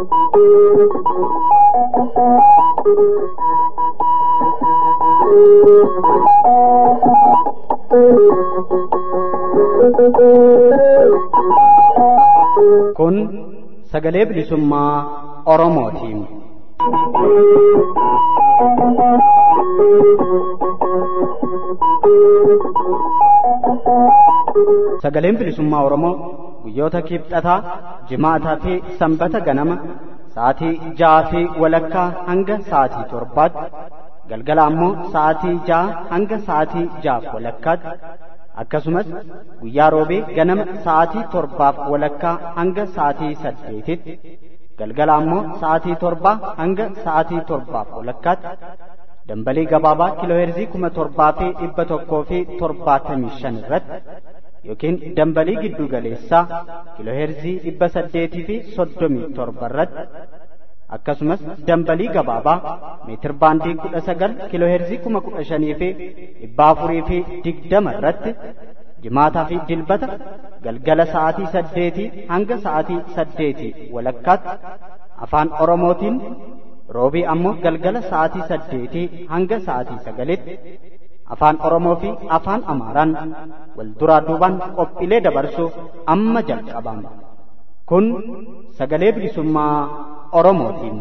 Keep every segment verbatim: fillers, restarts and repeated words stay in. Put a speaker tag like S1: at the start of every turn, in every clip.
S1: Kun sagalee bilisummaa Oromootiin. Sagaleen bilisummaa Oromoo guyyoota kibxataa, jimaataa fi sanbata ganama sa'aatii ja'a fi walakkaa hanga sa'aatii torbaatti, galgala ammoo sa'aatii ja'a hanga sa'aatii ja'aaf walakkaatti, akkasumas guyyaa roobee ganama sa'aatii torbaaf walakkaa hanga sa'aatii saddeetitti, galgala ammoo sa'aatii torbaa hanga sa'aatii torbaaf walakkaatti dambalii gabaabaa kiilooheerzii kuma torbaa fi dhibba tokkoo fi torbaatamii shan irratti yookiin dambalii giddu galeessaa kiilooheerzii dhibba saddeetii fi soddomii torba irratti akkasumas dambalii gabaabaa meetir baandii kudha sagal kiilooheerzii kuma kudha shanii fi dhibba afurii fi digdama irratti jimaataa fi dilbata galgala sa'aatii saddeetii hanga sa'aatii saddeetii walakkaatti afaan Oromootiin, roobii ammoo galgala sa'aatii saddeetii hanga sa'aatii sagalitti afaan Oromoo fi afaan Amaaraan wal duraa duubaan qophiilee dabarsuuf amma jalqabama. Kun sagalee bilisummaa Oromootiin.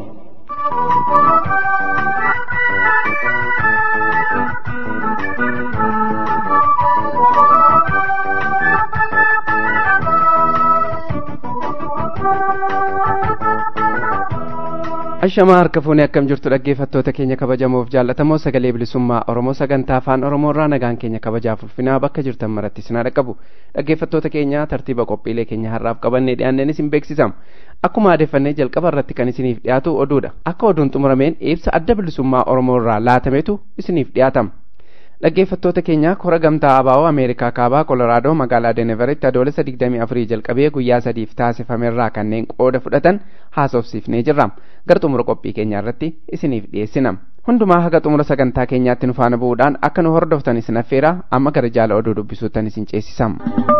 S2: Ashama harka fuunee akkam jirtu dhaggeeffattoota keenya kabajamoof jaallatamoo sagalee bilisummaa Oromoo sagantaa afaan Oromoo irraa nagaan keenya kabajaaf ulfinaa bakka jirtan maratti isin dhaqqabu. Dhaggeeffattoota keenya tartiiba qophiilee keenya har'aaf qabannee dhiyaanneen isin beeksisam. Akkuma aadeffannee jalqaba irratti kan isiniif dhiyaatu oduudha. Akka oduun xumurameen ibsa adda bilisummaa Oromoo irraa laatametu isiniif dhiyaatama. Dhaggeeffattoota keenya kora gamtaa abaa'oo Ameerikaa kaabaa Kolooraadoo magaalaa Denveritti adoolessa digdamii afurii jalqabee guyyaa sadiif taasifamerraa kanneen qooda fudhatan haasofsiifnee jirra. Gara xumura qophii keenyaa irratti isiniif dhiyeessina. Hundumaa haga xumura sagantaa keenyaatti nu faana bu'uudhaan akka nu hordoftan isin affeera, amma gara jaala oduu dubbisuuttan isin ceesisam.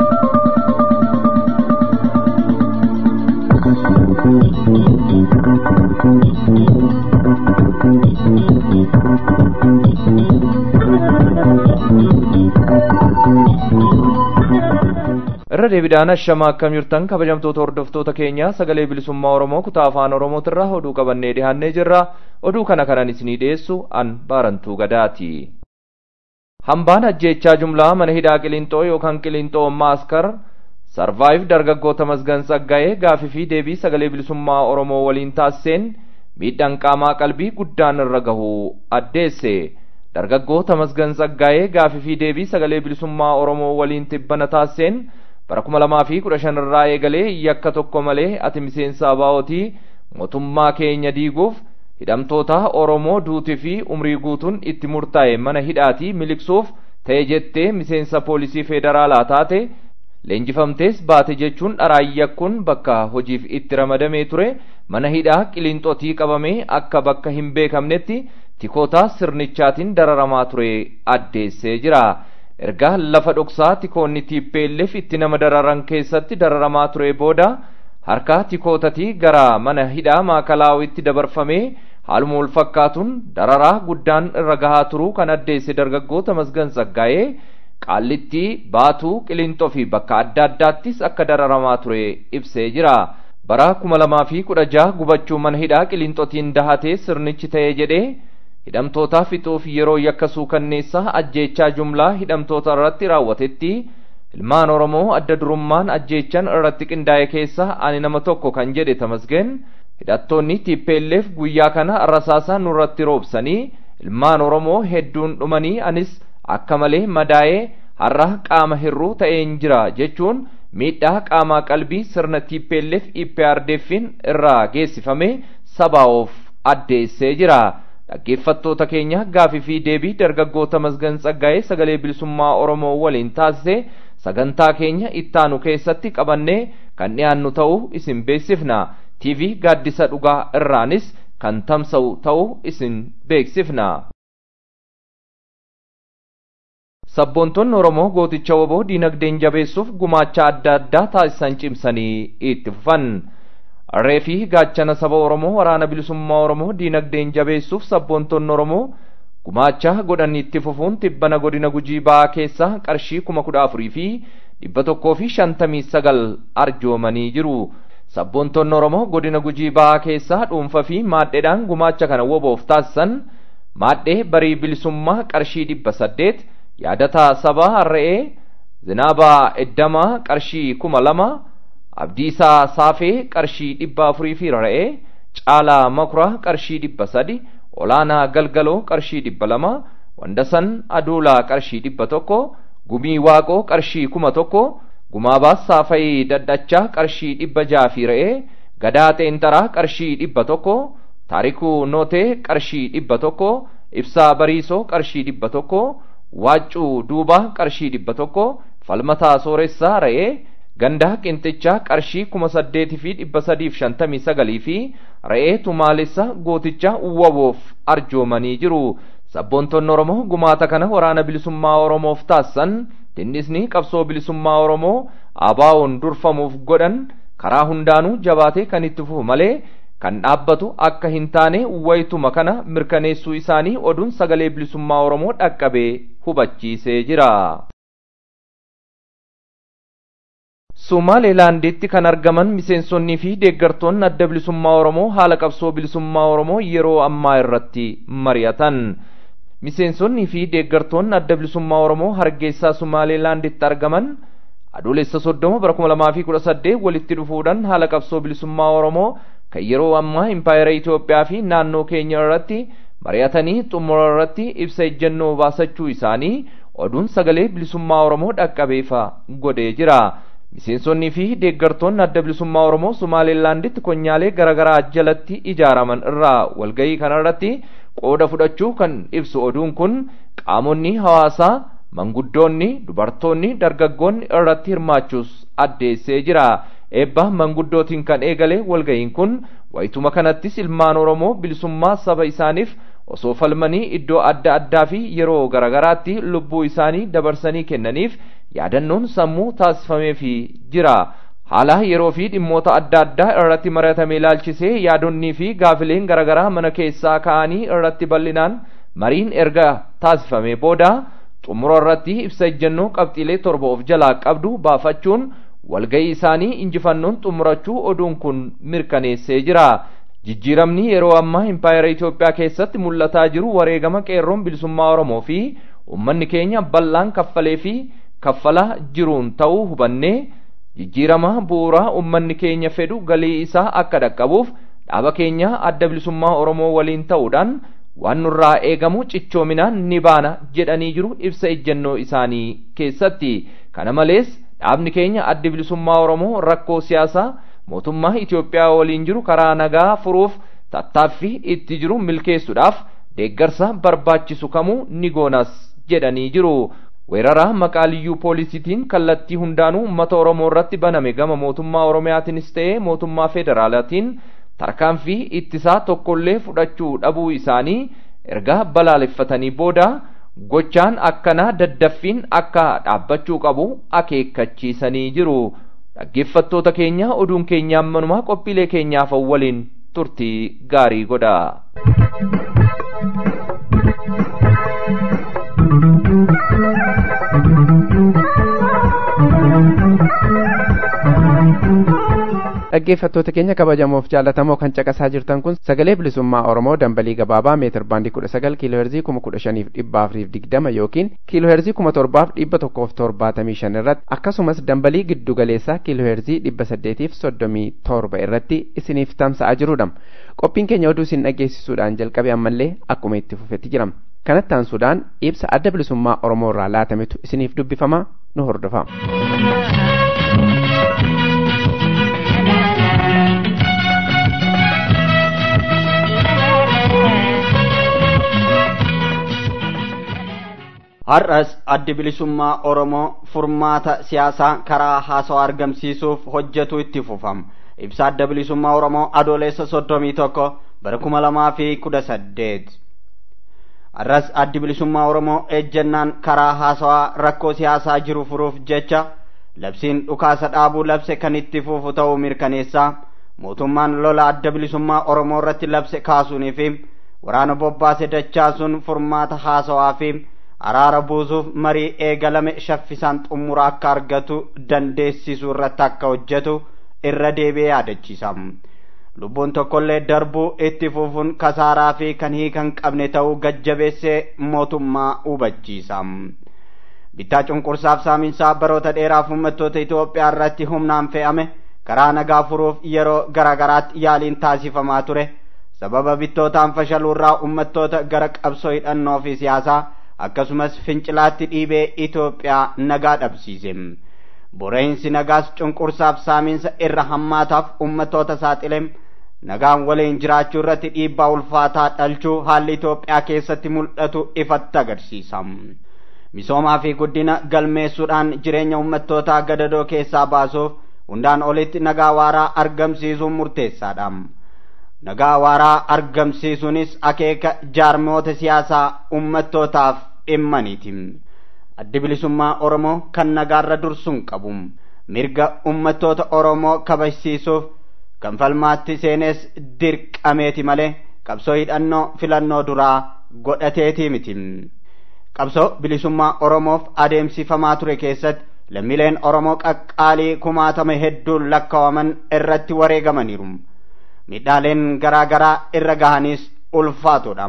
S3: irra deebiidhaan ashama akkam jirtan kabajamtoota hordoftoota keenya sagalee bilisummaa Oromoo kutaa afaan Oromootirraa oduu qabannee dhiyaannee jirra. Oduu kana kanan isinii dhiyeessu an Baarantuu Gadaati. Hambaan ajjeechaa jumlaa mana hidhaa Qilinxoo yookaan Qilinxoo Maaskar sarvaayiv dargaggoota Masgan Saggaa'ee gaafii fi deebii sagalee bilisummaa Oromoo waliin taasiseen miidhaan qaamaa qalbii guddaan irra gahu addeesse. Dargaggoota Masgan Saggaa'ee gaafii fi deebii sagalee bilisummaa Oromoo waliin tibbana taasiseen bara kuma lamaa fi kudha shan irraa eegalee yakka tokko malee ati miseensa abaa'ootii mootummaa keenya diiguuf hidhamtoota Oromoo duutii fi umrii guutuun itti murtaa'e mana hidhaatii miliqsuuf ta'e jettee miseensa poolisii federaalaa taate leenjifamtees baate jechuun dharaayyakkun bakka hojiif itti ramadamee ture mana hidhaa Qilinxootii qabamee akka bakka hin beekamnetti tikoota sirnichaatiin dararamaa ture addeessee jira. Erga lafa dhoksaa tikoonni T P L F itti nama dararan keessatti dararamaa ture booda harka tikootatii gara mana hidhaa Maakalawitti dabarfamee haaluma wal fakkaatuun dararaa guddaan irra gahaa turuu kan addeesse dargaggoota Masgan Saggaa'ee Qaallittii, Baatuu, Qilinxoo fi bakka adda addaattis akka dararamaa ture ibsee jira. Bara kuma lamaa fi kudha jaha gubachuu mana hidhaa Qilinxootiin dahatee sirnichi ta'ee jedhee hidhamtoota fixuuf yeroo yakka suukanneessaa ajjeechaa jumlaa hidhamtoota irratti raawwatetti ilmaan Oromoo adda durummaan ajjeechan irratti qindaa'e keessa ani nama tokko kan jedhe Tamasgeen hidhattoonni T P L F guyyaa kana rasaasa nurratti roobsanii ilmaan Oromoo hedduun dhumanii anis akka malee madaa'ee har'a qaama hirruu ta'een jira jechuun miidhaa qaamaa qalbii sirna T P L F I P R D F'n irraa geessifame sabaa'oof addeessee jira. Dhaggeeffattoota keenya gaafii fi deebii dargaggoota Masgan Saggaa'ee sagalee bilisummaa Oromoo waliin taasise sagantaa keenya ittaanu keessatti qabannee kan dhiyaannu ta'uu isin beeksifna. T V Gaaddisa Dhugaa irraanis kan tamsa'u ta'uu isin beeksifna. Sabboontonni Oromoo gooticha woboo diinagdeen jabeessuuf gumaacha adda addaa taasisan cimsanii itti fufan. harree fi gaachana saba Oromoo waraana bilisummaa Oromoo diinagdeen jabeessuuf sabboontonni Oromoo gumaacha godhan itti fufuun tibbana godina Gujii Ba'aa keessa qarshii kuma kudha afurii fi dhibba tokkoo fi shantamii sagal arjoomanii jiru. Sabboontonni Oromoo godina Gujii Ba'aa keessa dhuunfaa fi maadheedhaan gumaacha kana woboof taasisan maadhee barii bilisummaa qarshii dhibba saddeet, yaadataa sabaa harree zinaabaa eddamaa qarshii kuma lama, abdiisaa saafee qarshii dhibba afurii fi rara'ee caalaa makuraa qarshii dhibba sadi, olaanaa galgaloo qarshii dhibba lama, wandasan aduulaa qarshii dhibba tokko, gumii waaqoo qarshii kuma tokko, gumaabaas saafayii daddachaa qarshii dhibba jaha fi ra'ee gadaa xeenxaraa qarshii dhibba tokko, taarikuu nootee qarshii dhibba tokko, ibsaa bariisoo qarshii dhibba tokko, waaccuu duubaa qarshii dhibba tokko, falmataa sooressaa ra'ee gandaa qinxichaa qarshii kuma saddeetii fi dhibba sadiif shantamii sagalii fi ra'ee tumaalessa gootichaa waboof arjoomanii jiru. Sabboontonni Oromoo gumaata kana waraana bilisummaa Oromoof taasisan tinnisni qabsoo bilisummaa Oromoo abaa'oon durfamuuf godhan karaa hundaanuu jabaatee kan itti fufu malee kan dhaabbatu akka hin taane wayituma kana mirkaneessuu isaanii oduun sagalee bilisummaa Oromoo dhaqqabee hubachiisee jira. Somaalilaanditti kan argaman miseensonnii fi deeggartoonni adda bilisummaa Oromoo haala qabsoo bilisummaa Oromoo yeroo ammaa irratti mari'atan. Miseensonnii fi deeggartoonni adda bilisummaa Oromoo Hargeysaa Somaalilaanditti argaman adoolessa soddoma bara kuma lamaa fi kudha saddeet walitti dhufuudhaan haala qabsoo bilisummaa Oromoo kan yeroo ammaa impaayera Itoophiyaa fi naannoo keenya irratti mari'atanii xumura irratti ibsa ejjennoo baasachuu isaanii oduun sagalee bilisummaa Oromoo dhaqqabeefa godhee jira. Miseensonnii fi deeggartoonni adda bilisummaa Oromoo Somaalilaanditti konyaalee garaagaraa jalatti ijaaraman irraa walgahii kanarratti qooda fudhachuu kan ibsu oduun kun qaamonni hawaasaa, manguddoonni, dubartoonni, dargaggoonni irratti hirmaachuus addeessee jira. Eebba manguddootiin kan eegale walgahiin kun wayituma kanattis ilmaan Oromoo bilisummaa saba isaaniif osoo falmanii iddoo adda addaa fi yeroo garaagaraatti lubbuu isaanii dabarsanii kennaniif yaadannoon sammuu taasifameefii jira. Haala yeroo fi dhimmoota adda addaa irratti mari'atame ilaalchisee yaadonnii fi gaafileen garaagaraa mana keessaa ka'anii irratti bal'inaan mariin erga taasifame booda xumura irratti ibsa ejjennoo qabxiilee torba of jalaa qabdu baafachuun walgahii isaanii injifannoon xumurachuu oduun kun mirkaneessee jira. Jijjiiramni yeroo ammaa impaayera Itoophiyaa keessatti mul'ataa jiru wareegama qeerroon bilisummaa Oromoo fi uummanni keenya bal'aan kaffalee fi kaffalaa jiruun ta'uu hubannee jijjiirama bu'uuraa uummanni keenya fedhu galii isaa akka dhaqqabuuf dhaaba keenya adda bilisummaa Oromoo waliin ta'uudhaan waan nurraa eegamu cichoominaan ni baana jedhanii jiru ibsa ejjennoo isaanii keessatti. Kana malees dhaabni keenya adda bilisummaa Oromoo rakkoo siyaasaa mootummaa Itoophiyaa waliin jiru karaa nagaa furuuf tattaaffii itti jiru milkeessuudhaaf deeggarsa barbaachisu kamuu ni goonas jedhanii jiru. Weeraraa maqaa liyyuu poolisiitiin kallattii hundaanuu uummata Oromoo irratti baname gama mootummaa Oromiyaatiinis ta'ee mootummaa federaalaatiin tarkaanfii ittisaa tokkollee fudhachuu dhabuu isaanii erga balaaleffatanii booda gochaan akkanaa daddaffiin akka dhaabbachuu qabu akeekkachiisanii jiru. Dhaggeeffattoota keenya oduun keenya ammanumaa qophiilee keenyaaf waliin turtii gaarii godha.
S2: Dhaggeeffattoota keenya kabajamoof jaallatamoo kan caqasaa jirtan kun sagalee bilisummaa Oromoo dambalii gabaabaa meetir baandii kudha sagal kiiloo heerzii kuma kudha shaniif dhibba afuriif digdama yookiin kiiloo heerzii kuma torbaaf dhibba tokkoof torbaatamii shan irratti akkasumas dambalii giddu galeessaa kiiloo heerzii dhibba saddeetiif soddomii torba irratti isiniif tamsa'aa jirudha. Qophiin keenya oduu isin dhageessisuudhaan jalqabe ammallee akkuma itti fufetti jira. Kanatti aansuudhaan ibsa adda bilisummaa Oromoo irraa laatametu isiniif dubbifama nu hordofa.
S1: Har'as addi bilisummaa Oromoo furmaata siyaasaa karaa haasawaa argamsiisuuf hojjetu itti fufama. Ibsa adda bilisummaa Oromoo adoolessa soddomii tokko bara kuma lamaa fi kudha saddeet. Har'as addi bilisummaa Oromoo ejjennaan karaa haasawaa rakkoo siyaasaa jiru furuuf jecha labsiin dhukaasa dhaabuu labse kan itti fufu ta'uu mirkaneessaa mootummaan lola adda bilisummaa Oromoo irratti labse kaasuunii fi waraana bobbaase dachaasuun furmaata haasawaa fi araara buusuuf marii eegalame shaffisaan xumura akka argatu dandeessisuu irratti akka hojjetu irra deebi'ee yaadachiisa. Lubbuun tokkollee darbuu itti fufuun kasaaraa fi kan hiikan qabne ta'uu gajjabeessee mootummaa hubachiisa. Bittaa cunqursaaf saaminsaa baroota dheeraaf uummattoota Itoophiyaa irratti humnaan fe'ame karaa nagaa furuuf yeroo garaagaraatti yaaliin taasifamaa ture. Sababa bittootaan fashaluurraa uummattoota gara qabsoo hidhannoo fi siyaasaa akkasumas fincilaatti dhiibee Itoophiyaa nagaa dhabsiise. Boreensi nagaas cunqursaaf saaminsa irra hammaataaf uummattoota saaxilee nagaan waliin jiraachuu irratti dhiibbaa ulfaataa dhalchuu haalli Itoophiyaa keessatti mul'atu ifatti agarsiisa. Misoomaa fi guddina galmeessuudhaan jireenya uummattootaa gadadoo keessaa baasuuf hundaan olitti nagaa waaraa argamsiisuun murteessaadha. Nagaa waaraa argamsiisuunis akeeka jaarmoota siyaasaa uummattootaaf dhimmaniiti. Addi bilisummaa Oromoo kan nagaarra dursuun qabu mirga uummattoota Oromoo kabajsiisuuf kan falmaatti seenes dirqameeti malee qabsoo hidhannoo filannoo duraa godhateeti miti. Qabsoo bilisummaa Oromoof adeemsifamaa ture keessatti lammiileen Oromoo qaqqaalii kumaatama hedduun lakkaa'aman irratti wareegamaniiru. Midhaaleen garaa garaa irra gahanis ulfaatudha.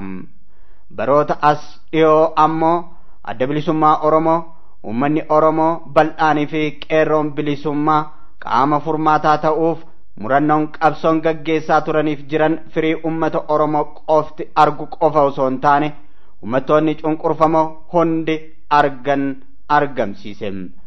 S1: Baroota as dhiyoo ammoo adda bilisummaa Oromoo uummanni Oromoo bal'aanii fi qeerroon bilisummaa qaama furmaataa ta'uuf murannoon qabsoon gaggeessaa turaniif jiran firii uummata Oromoo qofti argu qofa osoo hin taane uummattoonni cunqurfamoo hundi argan argamsiise.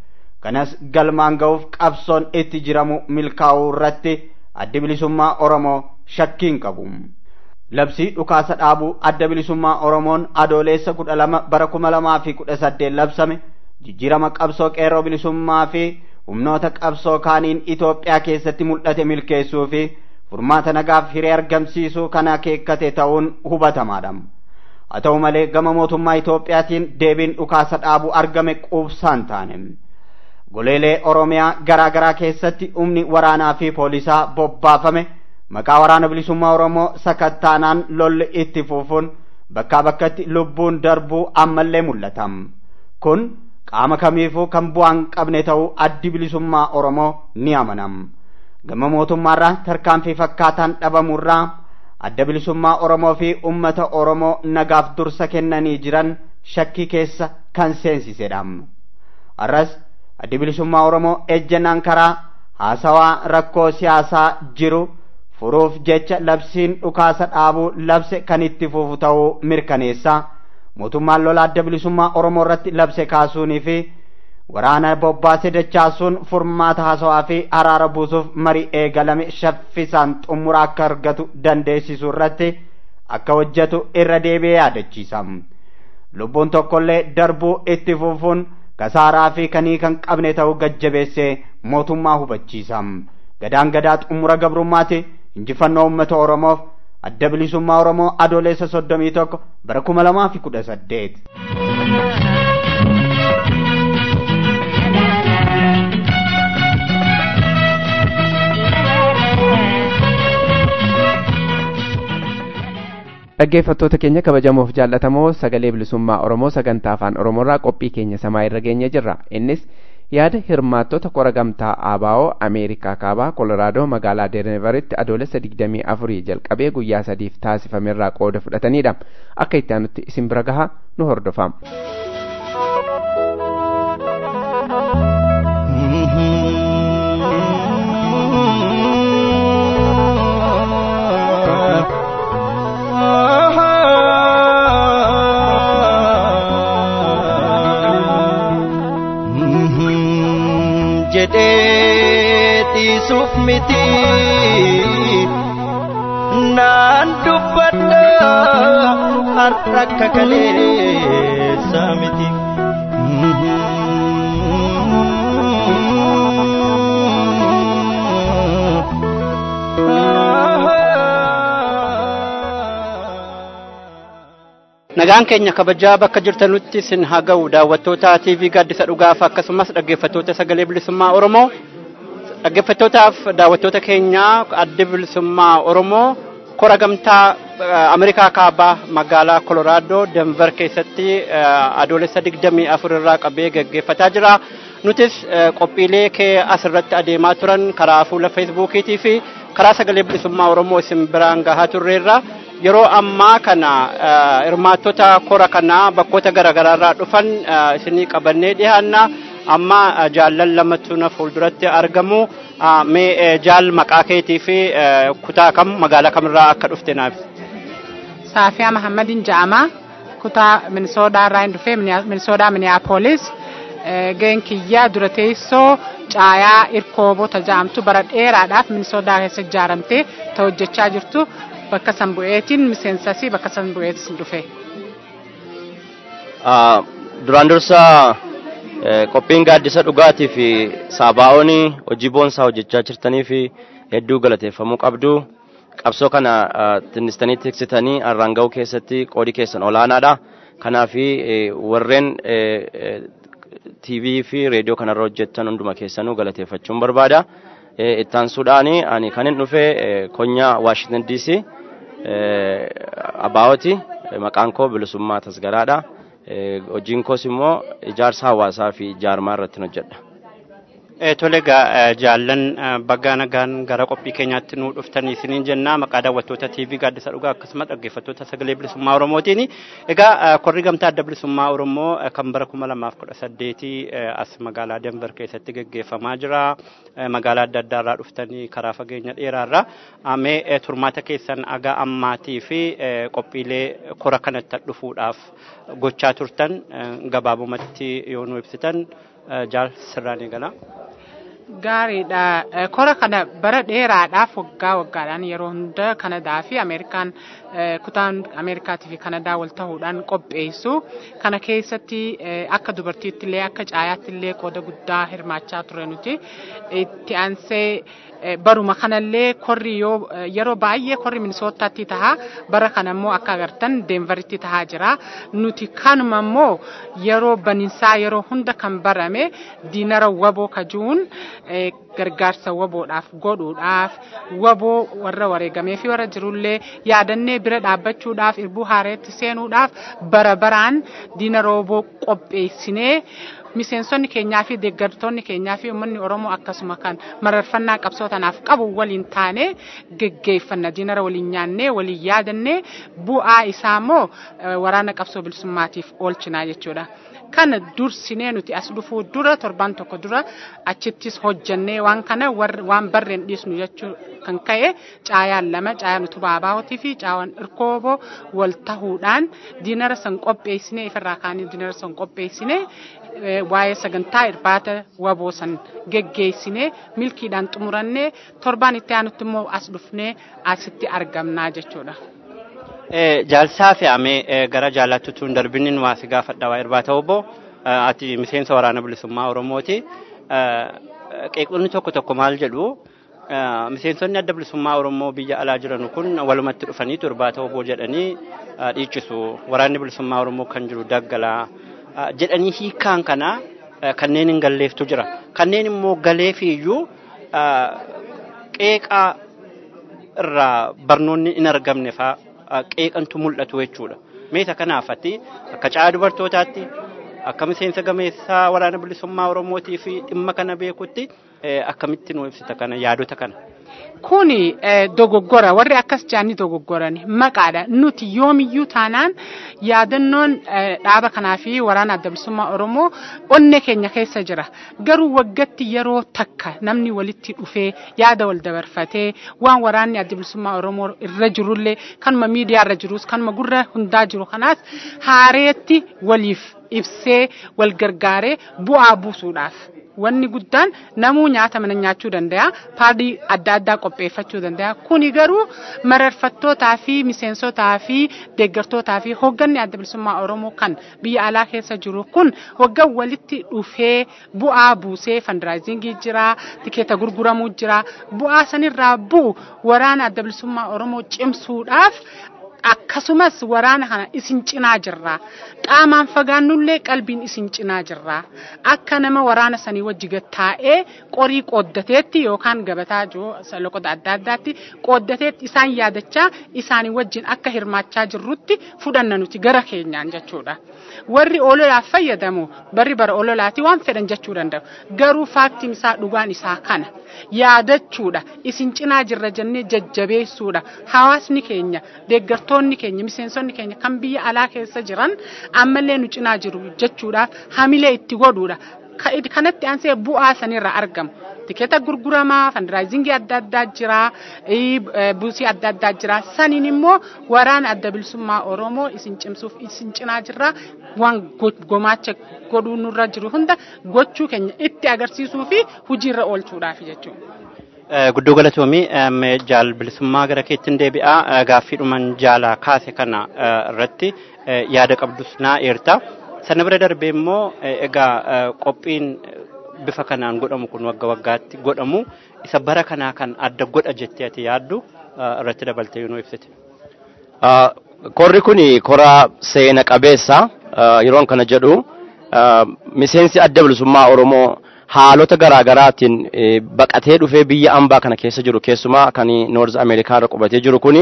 S1: Kanas galmaan ga'uuf qabsoon itti jiramu milkaa'uu irratti adda bilisummaa Oromoo shakkiin qabu. Labsii dhukaasa dhaabuu adda bilisummaa Oromoon adoolessa kudha lama bara kuma lamaa fi kudha saddeet labsame jijjiirama qabsoo qeerroo bilisummaa fi humnoota qabsoo kaaniin Itoophiyaa keessatti mul'ate milkeessuu fi furmaata nagaaf hiree argamsiisuu kan akeekkate ta'uun hubatamaadha. Haa ta'u malee gama mootummaa Itoophiyaatiin deebiin dhukaasa dhaabuu argame quubsaan taane. Goleelee Oromiyaa garaa garaa keessatti humni waraanaa fi poolisaa bobbaafame maqaa waraana bilisummaa Oromoo sakattaanaan lolli itti fufuun bakkaa bakkatti lubbuun darbuu ammallee mul'ata. Kun qaama kamiifuu kan bu'aan qabne ta'uu addi bilisummaa Oromoo ni amana. Gama mootummaarraa tarkaanfii fakkaataan dhabamurraa adda bilisummaa Oromoo fi uummata Oromoo nagaaf dursa kennanii jiran shakkii keessa kan seensisedha. Arras addi bilisummaa Oromoo ejjennaan karaa haasawaa rakkoo siyaasaa jiru furuuf jecha labsiin dhukaasa dhaabuu labse kan itti fufu ta'uu mirkaneessa. Mootummaan lola adda bilisummaa Oromoo irratti labse kaasuunii fi waraana bobbaase dachaasuun furmaata haasawaa fi araara buusuuf marii eegalame shaffisaan xumura akka argatu dandeessisuu irratti akka hojjetu irra deebi'ee yaadachiisa. Lubbuun tokkollee darbuu itti fufuun kasaaraa fi kanii kan qabne ta'uu gajjabeessee mootummaa hubachiisa. Gadaan gadaa xumura gabrummaati. Injifannoo uummata Oromoof adda bilisummaa Oromoo adoolessa soddomii tokko bara kuma lamaa fi kudha saddeet.
S2: Dhaggeeffattoota keenya kabajamoof jaallatamoo sagalee bilisummaa Oromoo sagantaa afaan Oromoorraa qophii keenya samaa irra geenye jirra. Innis yaada hirmaattota kora gamtaa Abaa'oo Ameerikaa kaabaa Kolooraadoo magaalaa Deenveritti adoolessa digdamii afurii jalqabee guyyaa sadiif taasifamerraa qooda fudhatanidha. Akka itti aanutti isin bira gahaa nu hordofaa.
S4: Jedheeti suuf miti naan dubbadha har'a akka kaleessa miti.
S5: Nagaan keenya kabajaa bakka jirtanutti sin haa ga'u daawwattoota T V Gaaddisa Dhugaaf akkasumas dhaggeeffattoota sagalee bilisummaa Oromoo. dhaggeeffattootaaf daawwattoota keenya adda bilisummaa Oromoo kora gamtaa Ameerikaa kaabaa magaalaa Colorado Denver keessatti adoolessa digdamii afur irraa qabee gaggeeffataa jira. Nutis qophiilee kee asirratti adeemaa turan karaa fuula Facebookiitii fi karaa sagalee bilisummaa Oromoo isin biraan gahaa turreerra. Yeroo ammaa kana hirmaattota kora kana bakkoota garaagaraarraa dhufan isinii qabannee dhiyaanna. Amma jaallan lamatu na fuulduratti argamu. Mee jaal maqaa keetii fi kutaa kam magaalaa kamirraa akka dhufte naaf.
S6: Saafiyaa Mahammadin Jaama kutaa Minnesota irraa dhufee Minnesota Minneapolis ga'een kiyyaa dura teessoo caayaa irkoobota jaamtu bara dheeraadhaaf Minnesota keessa ijaaramtee hojjechaa jirtu bakka sanbu'eetiin miseensasii bakka sanbu'eetiin dhufe.
S7: Duraan dursaa qophiin gaaddisa dhugaatii fi saabaa'oonii hojii boonsaa hojjechaa jirtanii fi hedduu galateeffamuu qabdu. Qabsoo kana tinnistanii tiksitanii arraan ga'uu keessatti qoodi keessan olaanaadha. Kanaaf warreen T V fi reediyoo kanarra hojjettan hunduma keessanuu galateeffachuun barbaada. Ittaansuudhaan ani kan hin dhufe konyaa Washington D C Abaawoti maqaan koo Bilisummaa Tasgaraadha. Hojiin koos immoo ijaarsa hawaasaa fi ijaarmaa irratti hojjedha.
S5: Tole egaa jaallan baga nagaan gara qophii keenyaatti nu dhuftanii isiniin jenna maqaa daawwattoota T V gaaddisa dhugaa akkasumas dhaggeeffattoota sagalee bilisummaa Oromootiin. Egaa korri gamtaa adda bilisummaa Oromoo kan bara kuma lamaaf kudha saddeetii as magaalaa Denver keessatti gaggeeffamaa jira. Magaalaa adda addaarraa dhuftanii karaa fageenya dheeraarraa amee turmaata keessan aga ammaatii fi qophiilee kora kanatti dhufuudhaaf gochaa turtan gabaabumatti yoo nu ibsitan jaal sirraan eegala.
S6: Gaariidha. Kora kana bara dheeraadhaaf waggaa waggaadhaan yeroo hunda Kanadaa fi Ameerikaan kutaan Ameerikaatii fi Kanadaa wal ta'uudhaan qopheessu. Kana keessatti akka dubartiitti illee akka caayaatti illee qooda guddaa hirmaachaa ture nuti. Itti aansee baruma kanallee korri yeroo baay'ee korri Minisootaatti taha bara kana immoo akka agartan Denveritti tahaa jira. Nuti kanuma immoo yeroo baninsaa yeroo hunda kan barame diinara waboo kajuun gargaarsa waboodhaaf godhuudhaaf waboo warra wareegamee fi warra jirullee yaadannee bira dhaabbachuudhaaf irbuu haareetti seenuudhaaf bara baraan diinara waboo qopheessinee miseensonni keenyaa fi deeggartoonni keenyaa fi uummanni Oromoo akkasuma kan mararfannaa qabsoo tanaaf qabu waliin taane geggeeffanna diinara waliin nyaannee waliin yaadannee bu'aa isaa immoo waraana qabsoo bilisummaatiif oolchinaa jechuudha. Kana dursinee nuti as dhufuu dura torban tokko dura achittis hojjannee waan kana waan barreen dhiisnu jechuu kan ka'e caayaan lama caayaan utubaa baawwatii fi caayaan irkooboo wal tahuudhaan diinara san qopheessinee ifirraa kaanii diinara san qopheessinee waa'ee sagantaa irbaata waboo san geggeessinee milkiidhaan xumurannee torban itti aanutti immoo as dhufnee asitti argamnaa jechuudha.
S5: Jaalsaa fi amee gara jaalattuun darbiniin waa si gaafadha waa irbaata waboo ati miseensa waraana bilisummaa Oromooti. Qeeqonni tokko tokko maal jedhu miseensonni adda bilisummaa Oromoo biyya alaa jiran kun walumatti dhufanii irbaata waboo jedhanii dhiichisu. Waraanni bilisummaa Oromoo kan jiru daggalaa jedhanii hiikaan kana kanneen hin galleeftu jira. Kanneen immoo galeefiyyuu qeeqaa irraa barnoonni hin argamne fa'aa qeeqantu mul'atu jechuudha. Meeshaa kanaafatti akka caa dubartootaatti akka miseensa gameessaa waraana bilisummaa Oromootii fi dhimma kana beekutti akkamitti nu ibsita kana yaadota kana.
S6: Kuni dogoggora warri akkas jaanni dogoggorani maqaadha nuti yoomiyyuu taanaan yaadannoon dhaaba kanaa fi waraana adda bilisummaa Oromoo onne keenya keessa jira. Garuu waggatti yeroo takka namni walitti dhufee yaada wal dabarfatee waan waraanni adda bilisummaa Oromoo irra jirullee kanuma miidiyaa irra jirus kanuma gurra hundaa jiru kanaas haareetti waliif ibsee wal gargaaree bu'aa buusuudhaaf. Wanni guddaan namuu nyaata mana nyaachuu danda'a, paadii adda addaa qopheeffachuu danda'a. Kuni garuu mararfattootaa fi miseensotaa fi deeggartootaa fi hoogganni adda bilisummaa Oromoo kan biyya alaa keessa jiru kun waggaa walitti dhufee bu'aa buusee fandraayizingii jira, tikeeta gurguramuu jira. Bu'aa sanirraa bu'u waraana adda bilisummaa Oromoo cimsuudhaaf akkasumas waraana kana isin cinaa jirra qaamaan fagaannullee qalbiin isin cinaa jirra akka nama waraana sanii wajji gattaa'ee qorii qooddateetti yookaan gabataa joo loqoda adda addaatti qooddateetti isaan yaadachaa isaanii wajjin akka hirmaachaa jirrutti fudhanna nuti gara keenyaan jechuudha. Warri ololaaf fayyadamu barri bara ololaati waan fedhan jechuu danda'u garuu faaktiin isaa dhugaan isaa kana yaadachuudha isin cinaa jirra jennee jajjabeessuudha hawaasni keenya deeggartoonni keenya miseensonni keenya kan biyya alaa keessa jiran ammallee nu cinaa jiru jechuudhaaf hamilee itti godhuudha kanatti aansee bu'aa sanirra argamu. Tiketa gurguramaa fundraising adda addaa jira buusii adda addaa jira saniin immoo waraana adda bilisummaa Oromoo isin cimsuuf isin cinaa jirra waan gomaacha godhuu nurra jiru hunda gochuu keenya itti agarsiisuu fi hojiirra oolchuudhaaf jechuudha.
S5: Guddoo galatoomii jaal bilisummaa gara keettiin deebi'aa gaaffiidhuman jaalaa kaase kana irratti yaada qabdus naa eerta sana bira darbee immoo egaa qophiin bifa kanaan godhamu kun wagga waggaatti godhamu isa bara kanaa kan adda godha jettee ati yaaddu irratti dabaltee yoo ibsite.
S7: Korri kuni kora seena qabeessa yeroon kana jedhu miseensi adda bilisummaa Oromoo haalota garaa garaatiin baqatee dhufee biyya ambaa kana keessa jiru keessumaa kan North America irra qubatee jiru kuni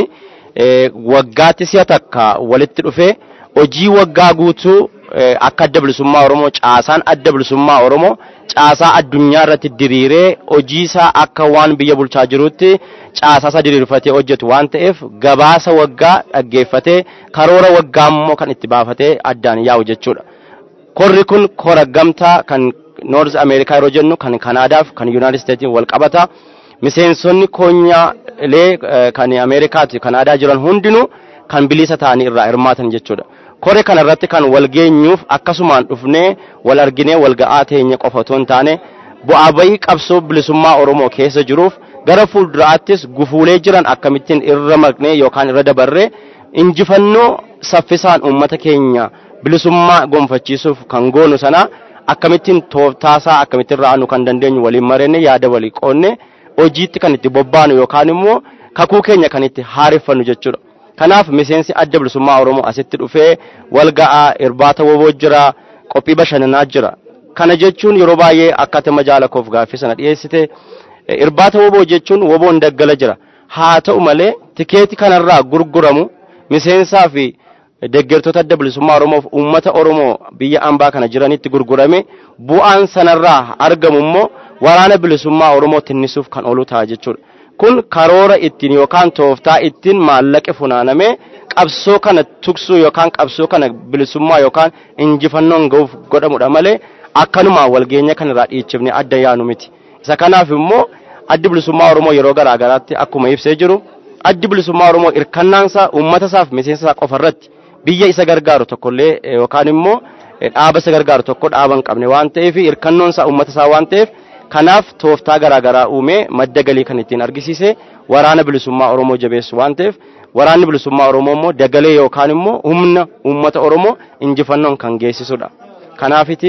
S7: waggaatti si'a takka walitti dhufee hojii waggaa guutuu akka adda bilisummaa Oromoo caasaan adda bilisummaa Oromoo caasaa addunyaa irratti diriiree hojii isaa akka waan biyya bulchaa jirutti caasaa isaa diriirfatee hojjetu waan ta'eef gabaasa waggaa dhaggeeffatee karoora waggaa immoo kan itti baafatee addaan yaa'u jechuudha. Korri kun kora gamtaa kan North America yeroo jennu kan Kanaadaaf kan United States wal qabata miseensonni koonyaalee kan Ameerikaatti Kanaadaa jiran hundinuu kan bilisa ta'anii irraa hirmaatan jechuudha. Kore kana irratti kan wal geenyuuf akkasumaan dhufnee wal arginee wal ga'aa teenya qofa otoo hin taane bu'aa bayii qabsoo bilisummaa Oromoo keessa jiruuf gara fuulduraattis gufuulee jiran akkamittiin irra maqnee yookaan irra dabarree injifannoo saffisaan uummata keenya bilisummaa gonfachiisuuf kan goonu sana akkamittiin tooftaasaa akkamittiin raanu kan dandeenyu waliin marenne yaada walii qoonne hojiitti kan itti bobbaanu yookaan immoo kakuu keenya kan itti haareffannu jechuudha. Kanaaf miseensi adda bilisummaa Oromoo asitti dhufee wal ga'aa irbaata woboo jira qophii bashannanaa jira. Kana jechuun yeroo baay'ee akkata majaala koof gaaffii sana dhiyeessite irbaata woboo jechuun woboon daggala jira. Haa ta'u malee tikeeti kanarraa gurguramu miseensaa fi deeggartoota adda bilisummaa Oromoof uummata Oromoo biyya ambaa kana jiranitti gurgurame bu'aan sanarraa argamu immoo waraana bilisummaa Oromoo tinnisuuf kan oolu ta'a jechuudha. Kun karoora ittiin yookaan tooftaa ittiin maallaqa funaaname qabsoo kana tuksuu yookaan qabsoo kana bilisummaa yookaan injifannoon ga'uuf godhamudha malee akkanuma walgeenya kanarraa dhiichifne adda yaanu miti. Isa kanaaf immoo addi bilisummaa Oromoo yeroo garaa garaatti akkuma ibsee jiru addi bilisummaa Oromoo irkannaansaa uummata isaaf miseensa isaa qofarratti biyya isa gargaaru tokkollee yookaan immoo dhaaba isa gargaaru tokko dhaaba hin qabne waan ta'eef irkannoon isaa uummata isaa waan ta'eef kanaaf tooftaa garaa garaa uumee madda galii kan ittiin argisiise waraana bilisummaa Oromoo jabeessu waan ta'eef waraanni bilisummaa Oromoo immoo dagalee yookaan immoo humna uummata Oromoo injifannoon kan geessisudha. Kanaafiti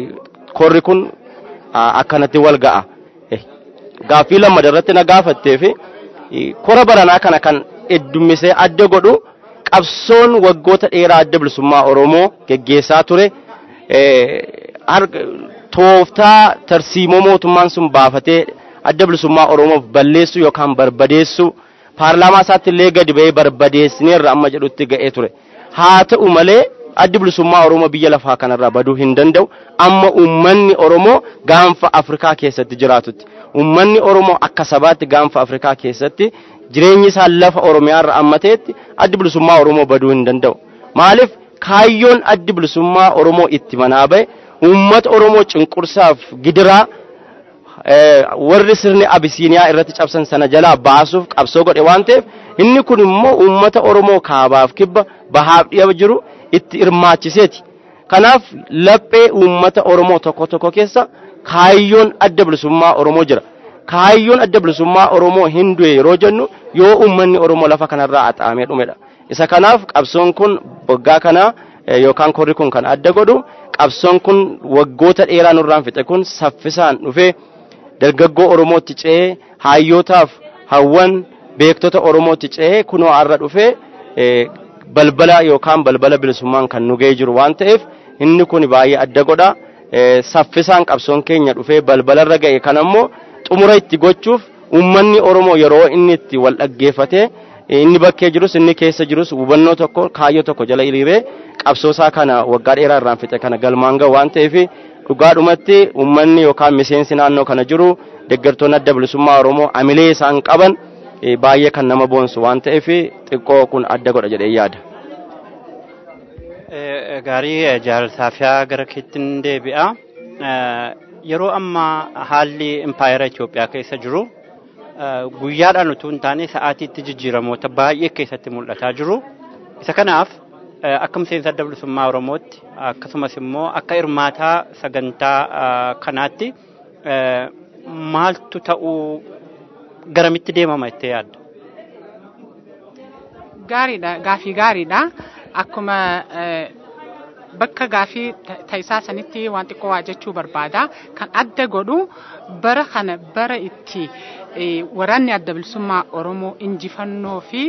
S7: korri kun akkanatti wal ga'a. Gaaffii lammadaa irratti na gaafattee fi kora baranaa kana kan heddummisee adda godhu qabsoon waggoota dheeraa adda bilisummaa Oromoo geggeessaa ture tooftaa tarsiimoo mootummaan sun baafatee adda bilisummaa Oromoof balleessu yookaan barbadeessu paarlaamaa isaatti illee gadi ba'ee barbadeessineerra amma jedhutti ga'ee ture. Haa ta'u malee addi bilisummaa Oromoo biyya lafaa kanarraa baduu hin danda'u amma uummanni Oromoo gaanfa Afrikaa keessatti jiraatutti uummanni Oromoo akka sabaatti gaanfa Afrikaa keessatti jireenyi isaa lafa Oromiyaarra amma ta'etti addi bilisummaa Oromoo baduu hin danda'u. Maaliif kaayyoon addi bilisummaa Oromoo itti manaa ba'e uummata Oromoo cinqursaaf gidiraa warri sirni Abisiiniyaa irratti cabsan sana jalaa baasuuf qabsoo godhe waan ta'eef inni kun immoo uummata Oromoo kaabaaf kibba bahaaf dhiyaa jiru itti hirmaachiseeti. Kanaaf laphee uummata Oromoo tokko tokko keessa kaayyoon adda bilisummaa Oromoo jira. Kaayyoon adda bilisummaa Oromoo hinduu yeroo jennu yoo uummanni Oromoo lafa kanarraa axaamee dhumedha. Isa kanaaf qabsoon kun waggaa kana yookaan korri kun kan adda godhu qabsoon kun waggoota dheeraa nurraan fixe kun saffisaan dhufee dargaggoo Oromootti ce'ee hayyootaaf hawwan beektota Oromootti ce'ee kunoo har'a dhufee balbala yookaan balbala bilisummaan kan nu ga'ee jiru waan ta'eef inni kun baay'ee adda godha. Saffisaan qabsoon keenya dhufee balbalarra ga'e kan ammoo xumura itti gochuuf uummanni Oromoo yeroo inni itti wal dhaggeeffatee inni bakkee jirus inni keessa jirus hubannoo tokko kaayyoo tokko jala hiriiree qabsoosaa kana waggaa dheeraa irraan fixe kana galmaan ga'u waan ta'eef dhugaadhumatti uummanni yookaan miseensi naannoo kana jiru deeggartoonni adda bilisummaa Oromoo amilee isaan qaban baay'ee kan nama boonsu waan ta'eef xiqqoo kun adda godha jedhee yaada.
S5: Gaarii jaalalsaafiyaa gara keettiin deebi'a. Yeroo ammaa haalli impaayera Itoophiyaa keessa jiru guyyaadhaan utuu hin taane sa'aatiitti jijjiiramoota baay'ee keessatti mul'ataa jiru. Isa kanaaf akka miseensa adda bilisummaa Oromootti akkasumas immoo akka hirmaataa sagantaa kanaatti maaltu ta'uu garamitti deemama itti yaadda?
S6: Gaariidha, gaafii gaariidha. Akkuma bakka gaafii ta'isaa sanitti waan xiqqoo waa jechuu barbaada. Kan adda godhu bara kana bara itti waraanni adda bilisummaa Oromoo injifannoo fi